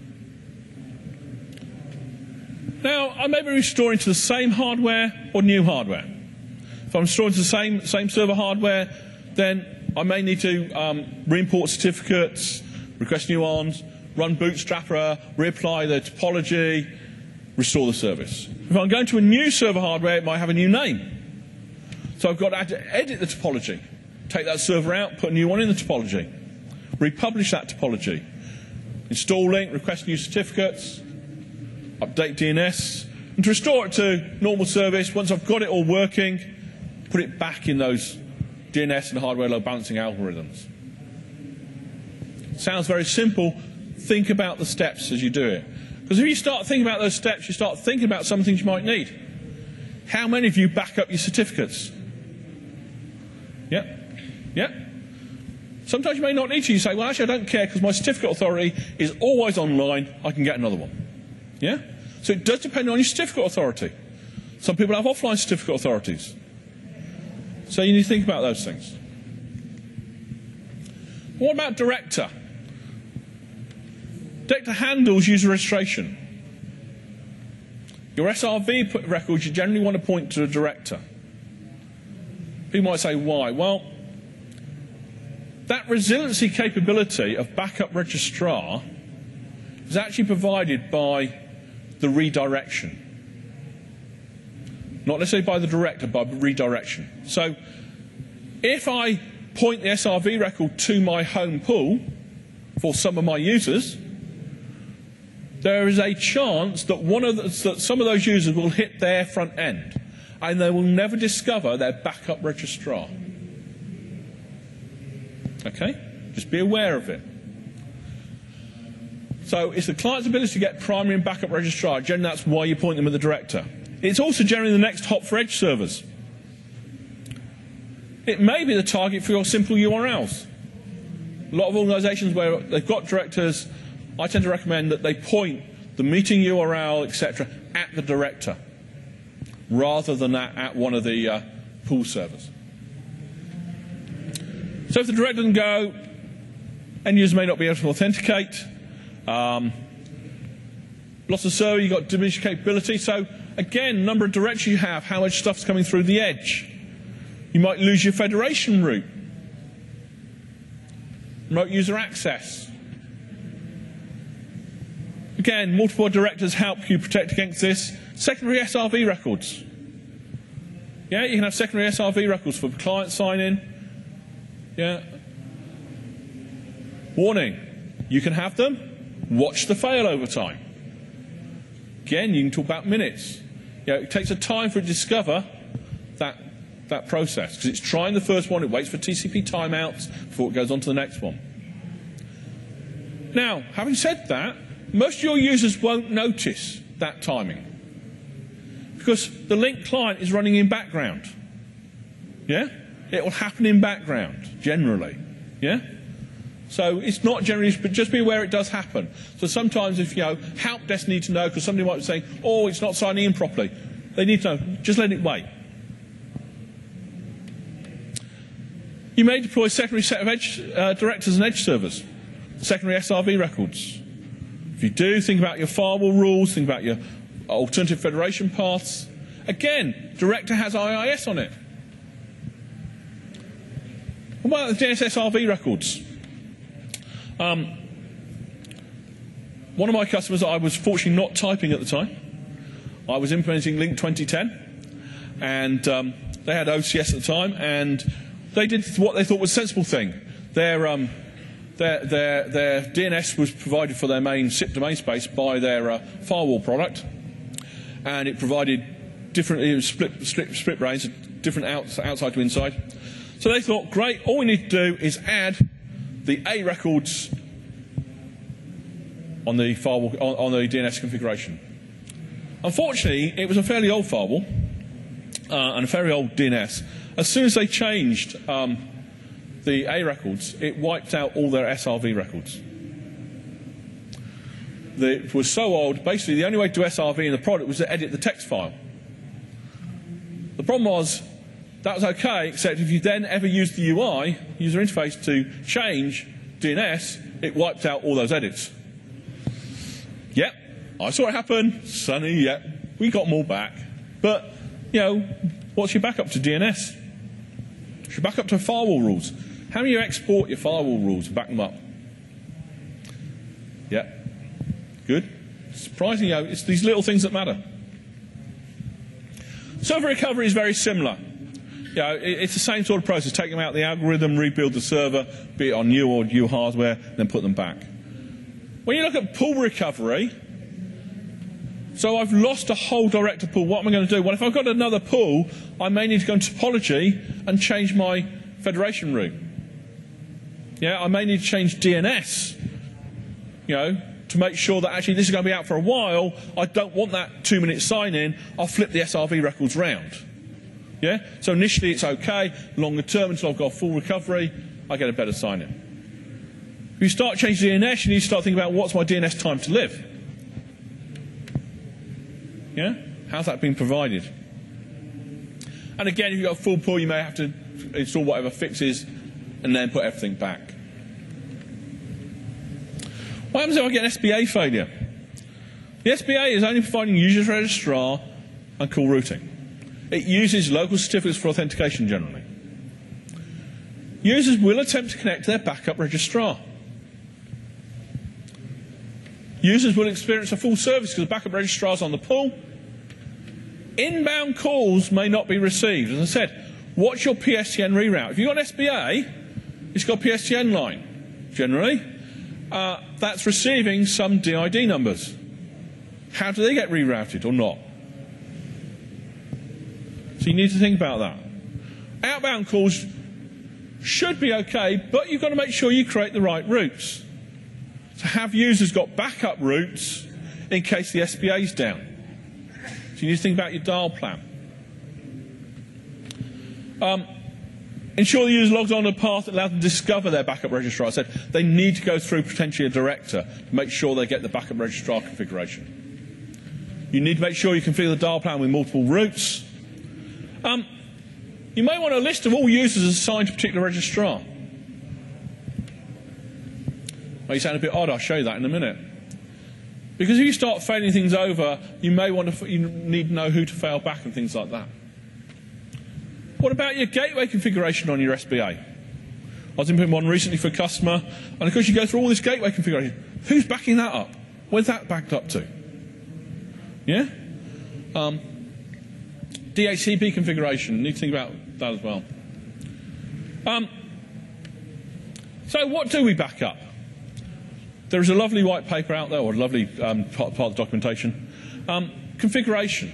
Now, I may be restoring to the same hardware or new hardware. If I'm restoring to the same server hardware, then I may need to re-import certificates, request new ones, run Bootstrapper, reapply the topology, restore the service. If I'm going to a new server hardware, it might have a new name. So I've got to edit the topology, take that server out, put a new one in the topology, republish that topology, install link, request new certificates, update DNS, and to restore it to normal service, once I've got it all working, put it back in those DNS and hardware load balancing algorithms. Sounds very simple. Think about the steps as you do it. Because if you start thinking about those steps, you start thinking about some things you might need. How many of you back up your certificates? Yeah? Yeah? Sometimes you may not need to. You say, well, actually, I don't care because my certificate authority is always online. I can get another one. Yeah? So it does depend on your certificate authority. Some people have offline certificate authorities. So you need to think about those things. What about Director? Director handles user registration. Your SRV records, you generally want to point to a director. People might say, why? Well, that resiliency capability of backup registrar is actually provided by the redirection. Not necessarily by the director, but by redirection. So if I point the SRV record to my home pool for some of my users, there is a chance that that some of those users will hit their front end and they will never discover their backup registrar. Okay? Just be aware of it. So it's the client's ability to get primary and backup registrar. Generally, that's why you point them at the director. It's also generally the next hop for edge servers. It may be the target for your simple URLs. A lot of organisations where they've got directors, I tend to recommend that they point the meeting URL, etc., at the director, rather than at one of the pool servers. So if the director doesn't go, end users may not be able to authenticate. Loss of server, you've got diminished capability. So again, number of directories you have, how much stuff's coming through the edge. You might lose your federation route. Remote user access. Again, multiple directors help you protect against this. Secondary SRV records. Yeah, you can have secondary SRV records for client sign-in. Yeah. Warning, you can have them. Watch the failover time. Again, you can talk about minutes. You know, it takes a time for it to discover that process, because it's trying the first one, it waits for TCP timeouts before it goes on to the next one. Now, having said that, most of your users won't notice that timing, because the link client is running in background. Yeah? It will happen in background, generally. Yeah? So it's not generally, but just be aware it does happen. So sometimes if, help desk need to know, because somebody might be saying, oh, it's not signing in properly. They need to know. Just let it wait. You may deploy a secondary set of edge directors and edge servers, secondary SRV records. If you do, think about your firewall rules, think about your alternative federation paths. Again, director has IIS on it. What about the DNS SRV records? One of my customers, I was fortunately not typing at the time. I was implementing Link 2010, and they had OCS at the time, and they did what they thought was a sensible thing. Their DNS was provided for their main SIP domain space by their firewall product, and it provided different split brains, different outside to inside. So they thought, great, all we need to do is add the A records on the firewall, on the DNS configuration. Unfortunately, it was a fairly old firewall and a very old DNS. As soon as they changed the A records, it wiped out all their SRV records. It was so old, basically the only way to do SRV in the product was to edit the text file. The problem was, that was okay, except if you then ever used the UI, user interface, to change DNS, it wiped out all those edits. Yep, I saw it happen. Sunny, yep, we got them all back. But, what's your backup to DNS? What's your backup to firewall rules? How do you export your firewall rules and back them up? Yep, good. Surprisingly, it's these little things that matter. Server recovery is very similar. It's the same sort of process. Take them out of the algorithm, rebuild the server, be it on new or new hardware, then put them back. When you look at pool recovery, so I've lost a whole director pool. What am I going to do? Well, if I've got another pool, I may need to go into topology and change my federation route. I may need to change DNS, to make sure that actually this is going to be out for a while. I don't want that 2-minute sign-in. I'll flip the SRV records round. So initially it's okay. Longer term, until I've got full recovery, I get a better sign-in. If you start changing DNS, you need to start thinking about what's my DNS time to live. How's that being provided? And again, if you've got a full pool, you may have to install whatever fixes and then put everything back. What happens if I get an SBA failure? The SBA is only providing user registrar and call routing. It uses local certificates for authentication generally. Users will attempt to connect to their backup registrar. Users will experience a full service because the backup registrar is on the pool. Inbound calls may not be received. As I said, watch your PSTN reroute. If you've got an SBA, it's got a PSTN line, generally. That's receiving some DID numbers. How do they get rerouted or not? So you need to think about that. Outbound calls, should be okay, but you've got to make sure you create the right routes. So have users got backup routes in case the SPA is down? So you need to think about your dial plan. Ensure the user logs on a path that allows them to discover their backup registrar. I said they need to go through potentially a director to make sure they get the backup registrar configuration. You need to make sure you configure the dial plan with multiple routes. You may want a list of all users assigned to a particular registrar. May sound a bit odd, I'll show you that in a minute. Because if you start failing things over, you need to know who to fail back and things like that. What about your gateway configuration on your SBA? I was implementing one recently for a customer, and of course you go through all this gateway configuration. Who's backing that up? Where's that backed up to? Yeah? DHCP configuration, need to think about that as well. So what do we back up? There is a lovely white paper out there, or a lovely part of the documentation. Configuration.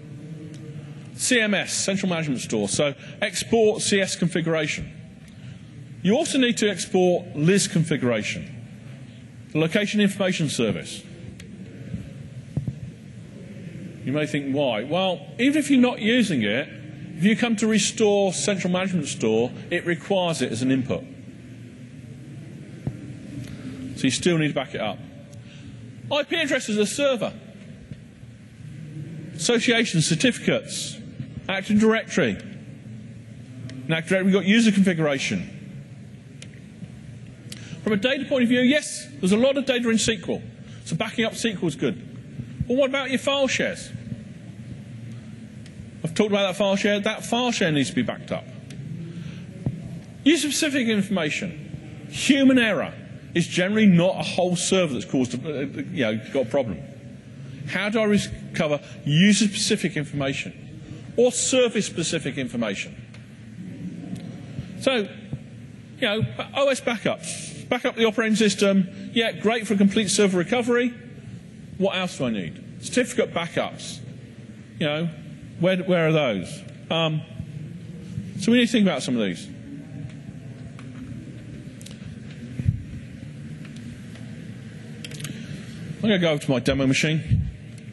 CMS, Central Management Store. So export CS configuration. You also need to export LIS configuration, the Location Information Service. You may think, why? Well, even if you're not using it, if you come to restore Central Management Store, it requires it as an input. So you still need to back it up. IP address as a server. Association certificates. Active Directory. In Active Directory we've got user configuration. From a data point of view, yes, there's a lot of data in SQL. So backing up SQL is good. Well, what about your file shares? I've talked about that file share. That file share needs to be backed up. User-specific information. Human error is generally not a whole server that's caused, got a problem. How do I recover user-specific information or service-specific information? So, OS backups. Back up the operating system. Yeah, great for complete server recovery. What else do I need? Certificate backups. Where are those? So we need to think about some of these. I'm going to go over to my demo machine.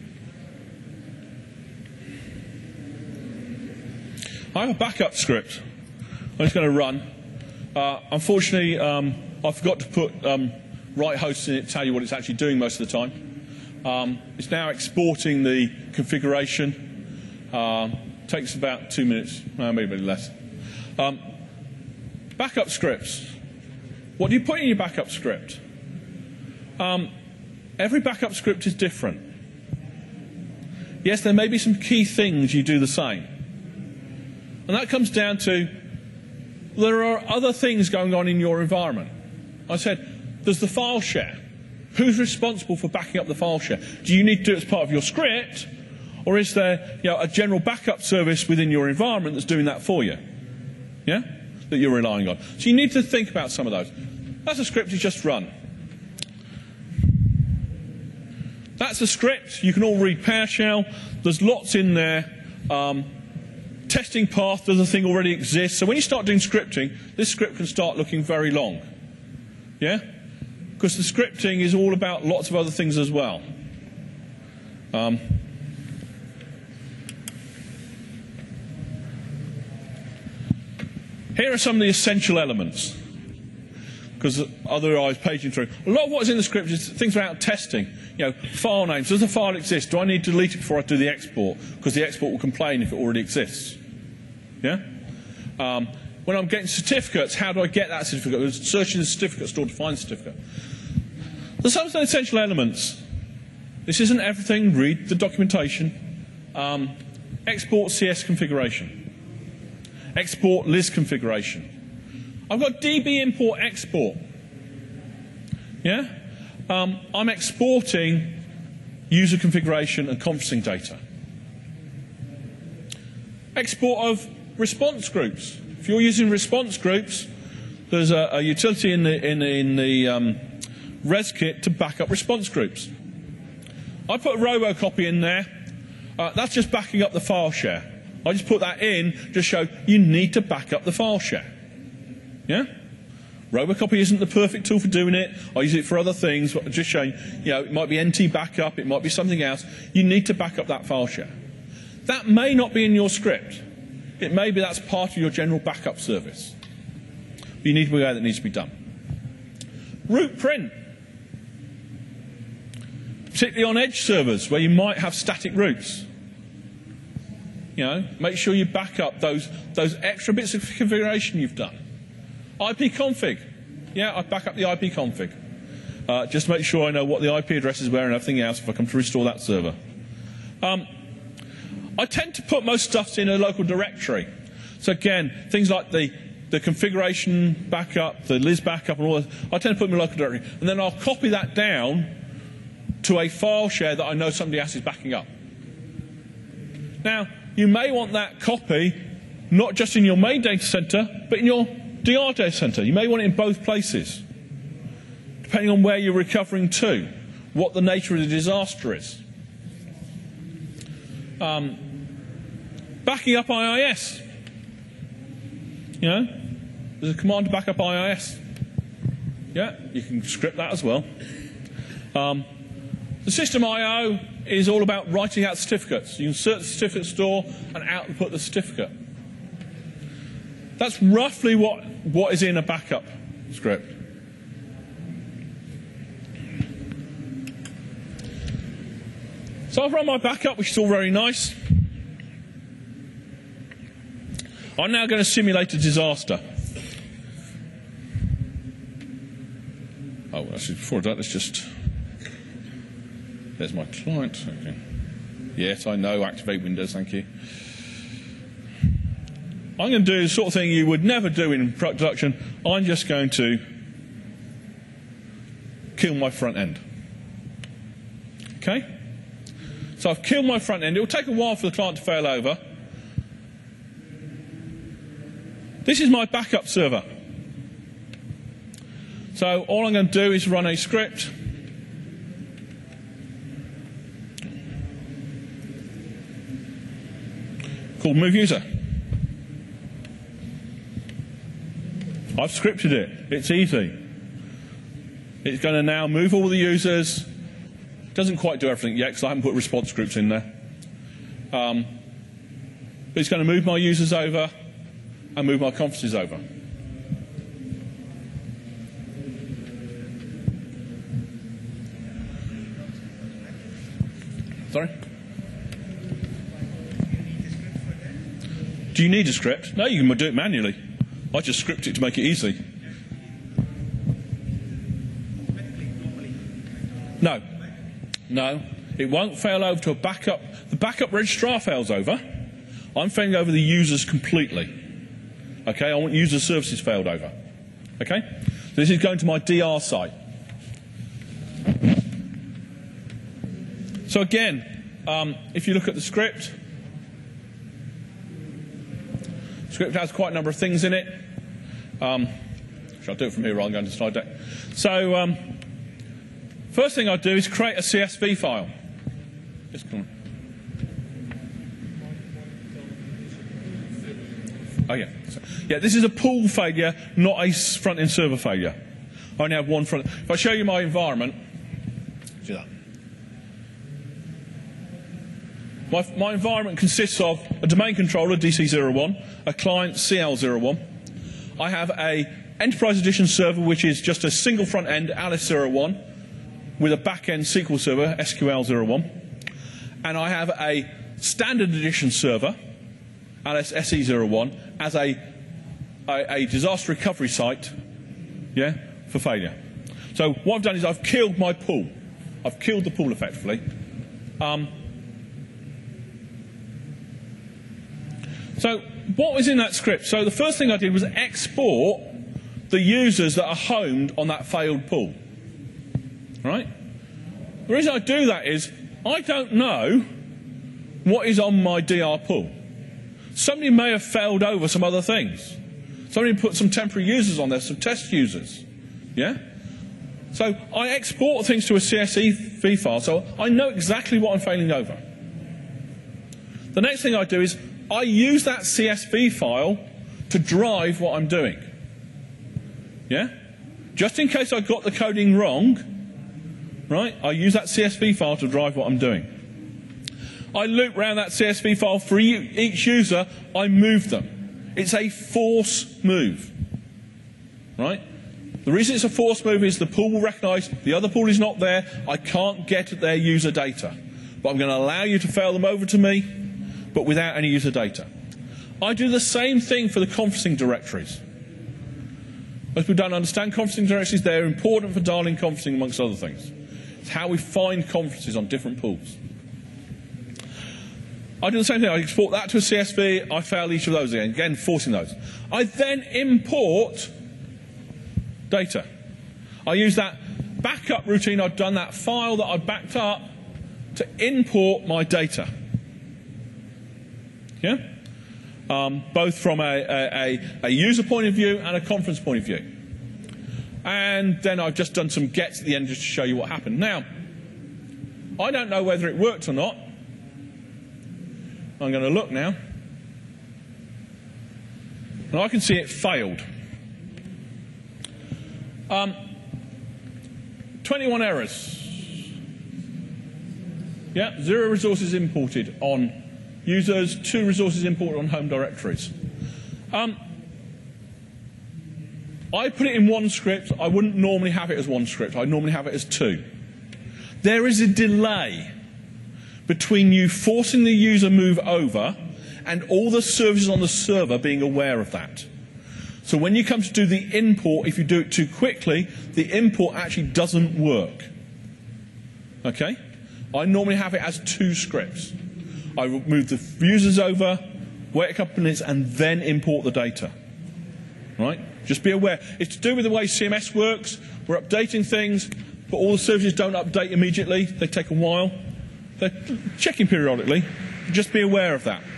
I have a backup script I'm just going to run. Unfortunately, I forgot to put right hosts in it to tell you what it's actually doing most of the time. It's now exporting the configuration. Takes about 2 minutes, maybe a bit less. Backup scripts. What do you put in your backup script? Every backup script is different. Yes, there may be some key things you do the same. And that comes down to there are other things going on in your environment. I said, there's the file share. Who's responsible for backing up the file share? Do you need to do it as part of your script? Or is there a general backup service within your environment that's doing that for you? Yeah? That you're relying on. So you need to think about some of those. That's a script you just run. That's a script. You can all read PowerShell. There's lots in there. Testing path, does a thing already exist? So when you start doing scripting, this script can start looking very long. Yeah? Because the scripting is all about lots of other things as well. Here are some of the essential elements. Because otherwise, paging through. A lot of what's in the script is things about testing. File names. Does the file exist? Do I need to delete it before I do the export? Because the export will complain if it already exists. Yeah? When I'm getting certificates, how do I get that certificate? Searching the certificate store to find the certificate. There's some essential elements. This isn't everything. Read the documentation. Export CS configuration. Export LIS configuration. I've got DB import export. Yeah? I'm exporting user configuration and conferencing data. Export of response groups. If you're using response groups, there's a utility in the ResKit to back up response groups. I put a robocopy in there. That's just backing up the file share. I just put that in to show you need to back up the file share. Yeah? Robocopy isn't the perfect tool for doing it. I use it for other things, but just showing, it might be NT backup, it might be something else. You need to back up that file share. That may not be in your script. It may be that's part of your general backup service. But you need to be aware that needs to be done. Root print. Particularly on edge servers where you might have static roots. Make sure you back up those extra bits of configuration you've done. IP config. Yeah, I back up the IP config. Just to make sure I know what the IP addresses were and everything else if I come to restore that server. I tend to put most stuff in a local directory. So again, things like the configuration backup, the Liz backup and all that, I tend to put them in a local directory. And then I'll copy that down to a file share that I know somebody else is backing up. Now, you may want that copy not just in your main data center, but in your DR data center. You may want it in both places, depending on where you're recovering to, what the nature of the disaster is. Backing up IIS. There's a command to back up IIS. Yeah, you can script that as well. The system I/O is all about writing out certificates. You insert the certificate store and output the certificate. That's roughly what is in a backup script. So I've run my backup, which is all very nice. I'm now going to simulate a disaster. Oh, actually, before I do that, let's just... There's my client. Okay. Yes, I know. Activate Windows, thank you. I'm going to do the sort of thing you would never do in production. I'm just going to kill my front end. Okay? So I've killed my front end. It will take a while for the client to fail over. This is my backup server. So all I'm going to do is run a script. Called move user. I've scripted it. It's easy. It's going to now move all the users. Doesn't quite do everything yet because I haven't put response groups in there. But it's going to move my users over and move my conferences over. Sorry? Do you need a script? No, you can do it manually. I just script it to make it easy. No. No. It won't fail over to a backup. The backup registrar fails over. I'm failing over the users completely. Okay, I want user services failed over. Okay? So this is going to my DR site. So again, if you look at the script, script has quite a number of things in it. Shall I do it from here rather than going to slide deck? So first thing I do is create a CSV file. Just come on. Oh yeah. Yeah, this is a pool failure, not a front-end server failure. I only have one front. If I show you my environment, do that. My environment consists of a domain controller, DC01, a client, CL01. I have a Enterprise Edition server, which is just a single front end, Alice01, with a back-end SQL server, SQL01. And I have a Standard Edition server, Alice SE01, as a disaster recovery site, yeah, for failure. So what I've done is I've killed my pool. I've killed the pool effectively. So what was in that script? So the first thing I did was export the users that are homed on that failed pool. Right? The reason I do that is I don't know what is on my DR pool. Somebody may have failed over some other things. Somebody put some temporary users on there, some test users. Yeah? So I export things to a CSV file, so I know exactly what I'm failing over. The next thing I do is I use that CSV file to drive what I'm doing. Yeah? Just in case I got the coding wrong, right, I use that CSV file to drive what I'm doing. I loop around that CSV file for each user, I move them. It's a force move. Right? The reason it's a force move is the pool will recognise the other pool is not there, I can't get at their user data. But I'm going to allow you to fail them over to me, but without any user data. I do the same thing for the conferencing directories. Most people don't understand conferencing directories, they're important for dialing conferencing amongst other things. It's how we find conferences on different pools. I do the same thing. I export that to a CSV. I fail each of those again, forcing those. I then import data. I use that backup routine. I've done that file that I backed up to import my data. Yeah? Both from a user point of view and a conference point of view. And then I've just done some gets at the end just to show you what happened. Now, I don't know whether it worked or not. I'm going to look now. And I can see it failed. 21 errors. Yeah, 0 resources imported on users, 2 resources imported on home directories. I put it in one script. I wouldn't normally have it as one script. I'd normally have it as 2. There is a delay between you forcing the user move over and all the services on the server being aware of that. So when you come to do the import, if you do it too quickly, the import actually doesn't work. Okay? I normally have it as 2 scripts. I will move the users over, wait a couple of minutes, and then import the data. Right? Just be aware. It's to do with the way CMS works. We're updating things, but all the services don't update immediately. They take a while. They're checking periodically. Just be aware of that.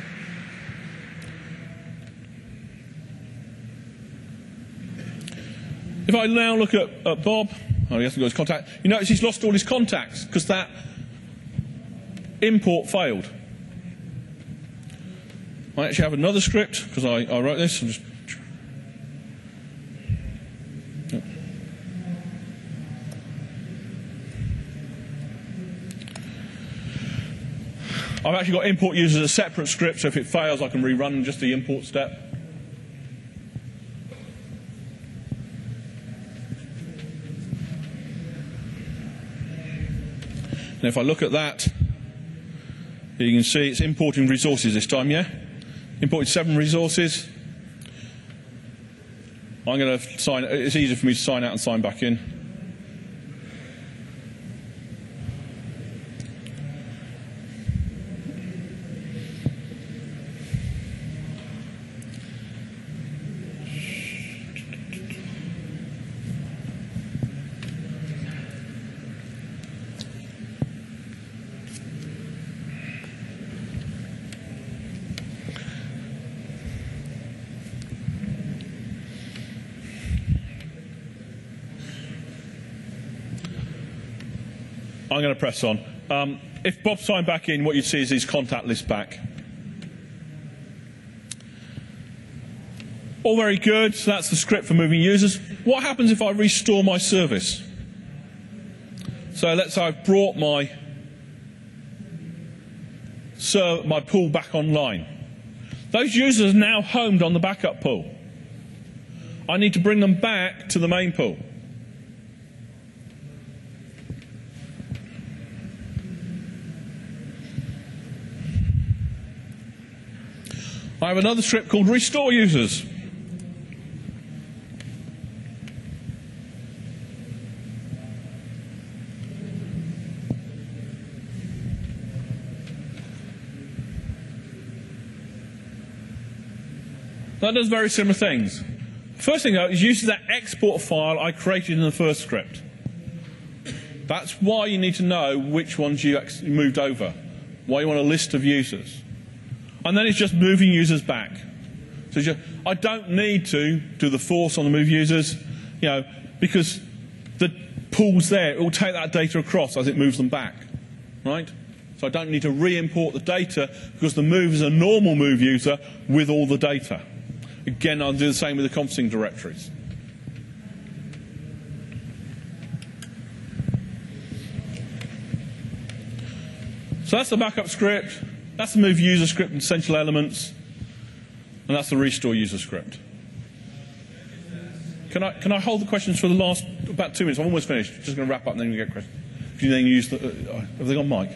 If I now look at Bob, oh, he hasn't got his contact. You notice he's lost all his contacts because that import failed. I actually have another script because I wrote this. I've actually got import users as a separate script, so if it fails, I can rerun just the import step. And if I look at that, you can see it's importing resources this time, yeah? Imported 7 resources. I'm going to sign, it's easier for me to sign out and sign back in. I'm going to press on. If Bob signed back in, what you'd see is his contact list back. All very good. So that's the script for moving users. What happens if I restore my service? So let's say I've brought my pool back online. Those users are now homed on the backup pool. I need to bring them back to the main pool. I have another script called restore users. That does very similar things. First thing though is uses that export file I created in the first script. That's why you need to know which ones you moved over, why you want a list of users. And then it's just moving users back. So I don't need to do the force on the move users, because the pool's there. It will take that data across as it moves them back, right? So I don't need to re-import the data because the move is a normal move user with all the data. Again, I'll do the same with the conferencing directories. So that's the backup script, that's the move user script and essential elements, and that's the restore user script. Can I hold the questions for the last about 2 minutes? I'm almost finished. Just going to wrap up and then we get questions. If you then use the, have they got mic?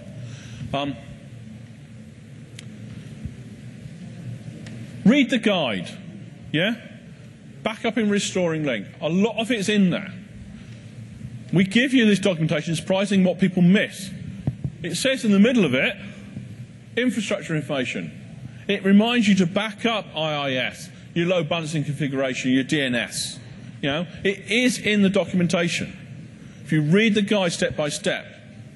Read the guide. Yeah? Backup in restoring link. A lot of it's in there. We give you this documentation, surprising what people miss. It says in the middle of it, infrastructure information. It reminds you to back up IIS, your load balancing configuration, your DNS. You know, it is in the documentation. If you read the guide step by step,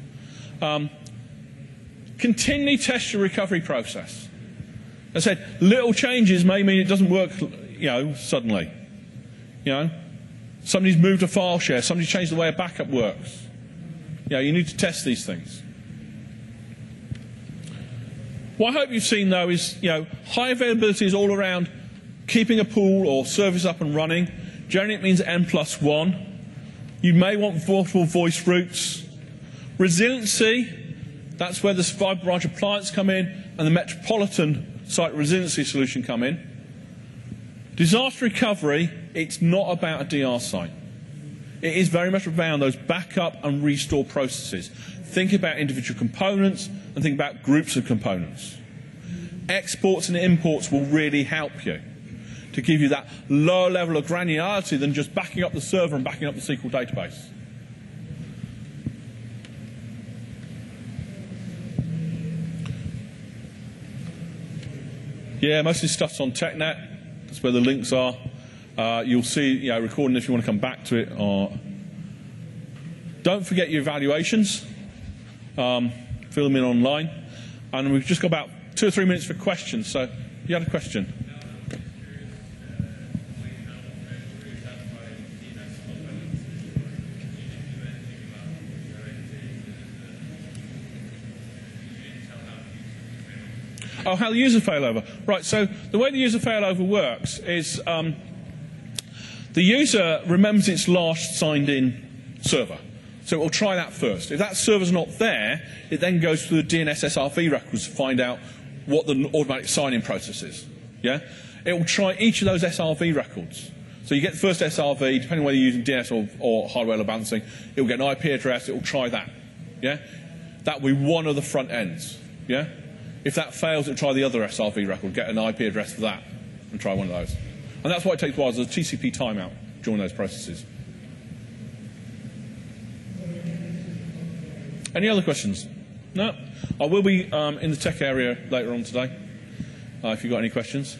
continually test your recovery process. As I said, little changes may mean it doesn't work, you know, suddenly. You know, somebody's moved a file share, somebody's changed the way a backup works. You know, you need to test these things. What I hope you've seen, though, is, you know, high availability is all around keeping a pool or service up and running. Generally, it means N+1. You may want multiple voice routes. Resiliency, that's where the survivor branch appliance come in and the Metropolitan site resiliency solution come in. Disaster recovery, it's not about a DR site. It is very much around those backup and restore processes. Think about individual components and think about groups of components. Exports and imports will really help you to give you that lower level of granularity than just backing up the server and backing up the SQL database. Yeah, most of this stuff's on TechNet. That's where the links are. You'll see, you know, recording if you want to come back to it. Don't forget your evaluations. Fill them in online. And we've just got about 2 or 3 minutes for questions. So you had a question? Oh, how the user failover. Right, so the way the user failover works is the user remembers its last signed in server. So it will try that first. If that server's not there, it then goes through the DNS SRV records to find out what the automatic sign-in process is. Yeah? It will try each of those SRV records. So you get the first SRV, depending on whether you're using DNS or hardware load balancing, it will get an IP address, it will try that. Yeah? That will be one of the front ends. Yeah? If that fails, it'll try the other SRV record, get an IP address for that, and try one of those. And that's why it takes a while. There's a TCP timeout during those processes. Any other questions? No? I will be in the tech area later on today, if you've got any questions.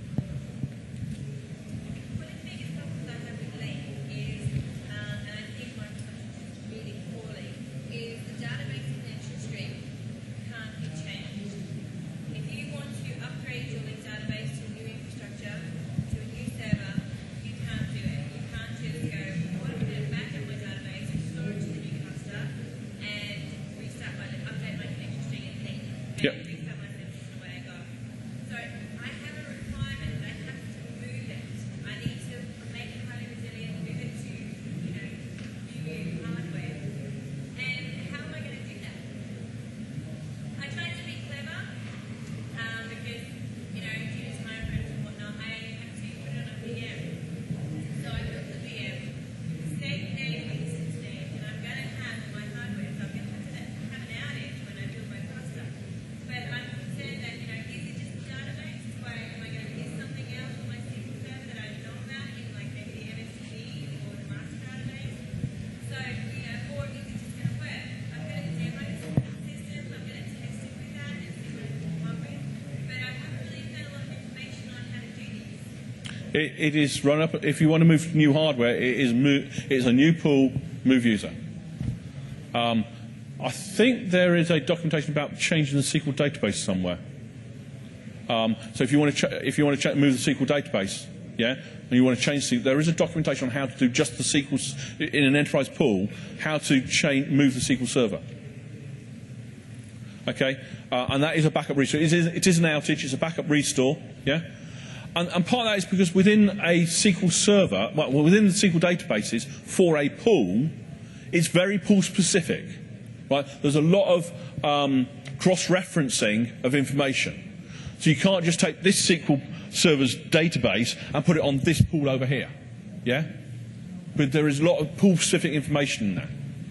It is run up. If you want to move new hardware, it's a new pool, move user. I think there is a documentation about changing the SQL database somewhere. So if you want to move the SQL database, yeah, and you want to change SQL, there is a documentation on how to do just the SQL in an enterprise pool, how to move the SQL server. Okay, and that is a backup restore. It is an outage. It's a backup restore. Yeah. And part of that is because within a SQL server, well, within the SQL databases for a pool, it's very pool specific. Right? There's a lot of cross-referencing of information. So you can't just take this SQL Server's database and put it on this pool over here. Yeah? But there is a lot of pool-specific information in there.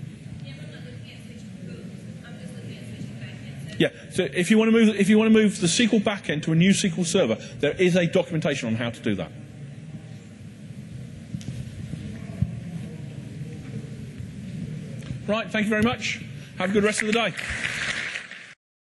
Yeah, so if you want to move the SQL backend to a new SQL Server, there is a documentation on how to do that. Right, thank you very much. Have a good rest of the day.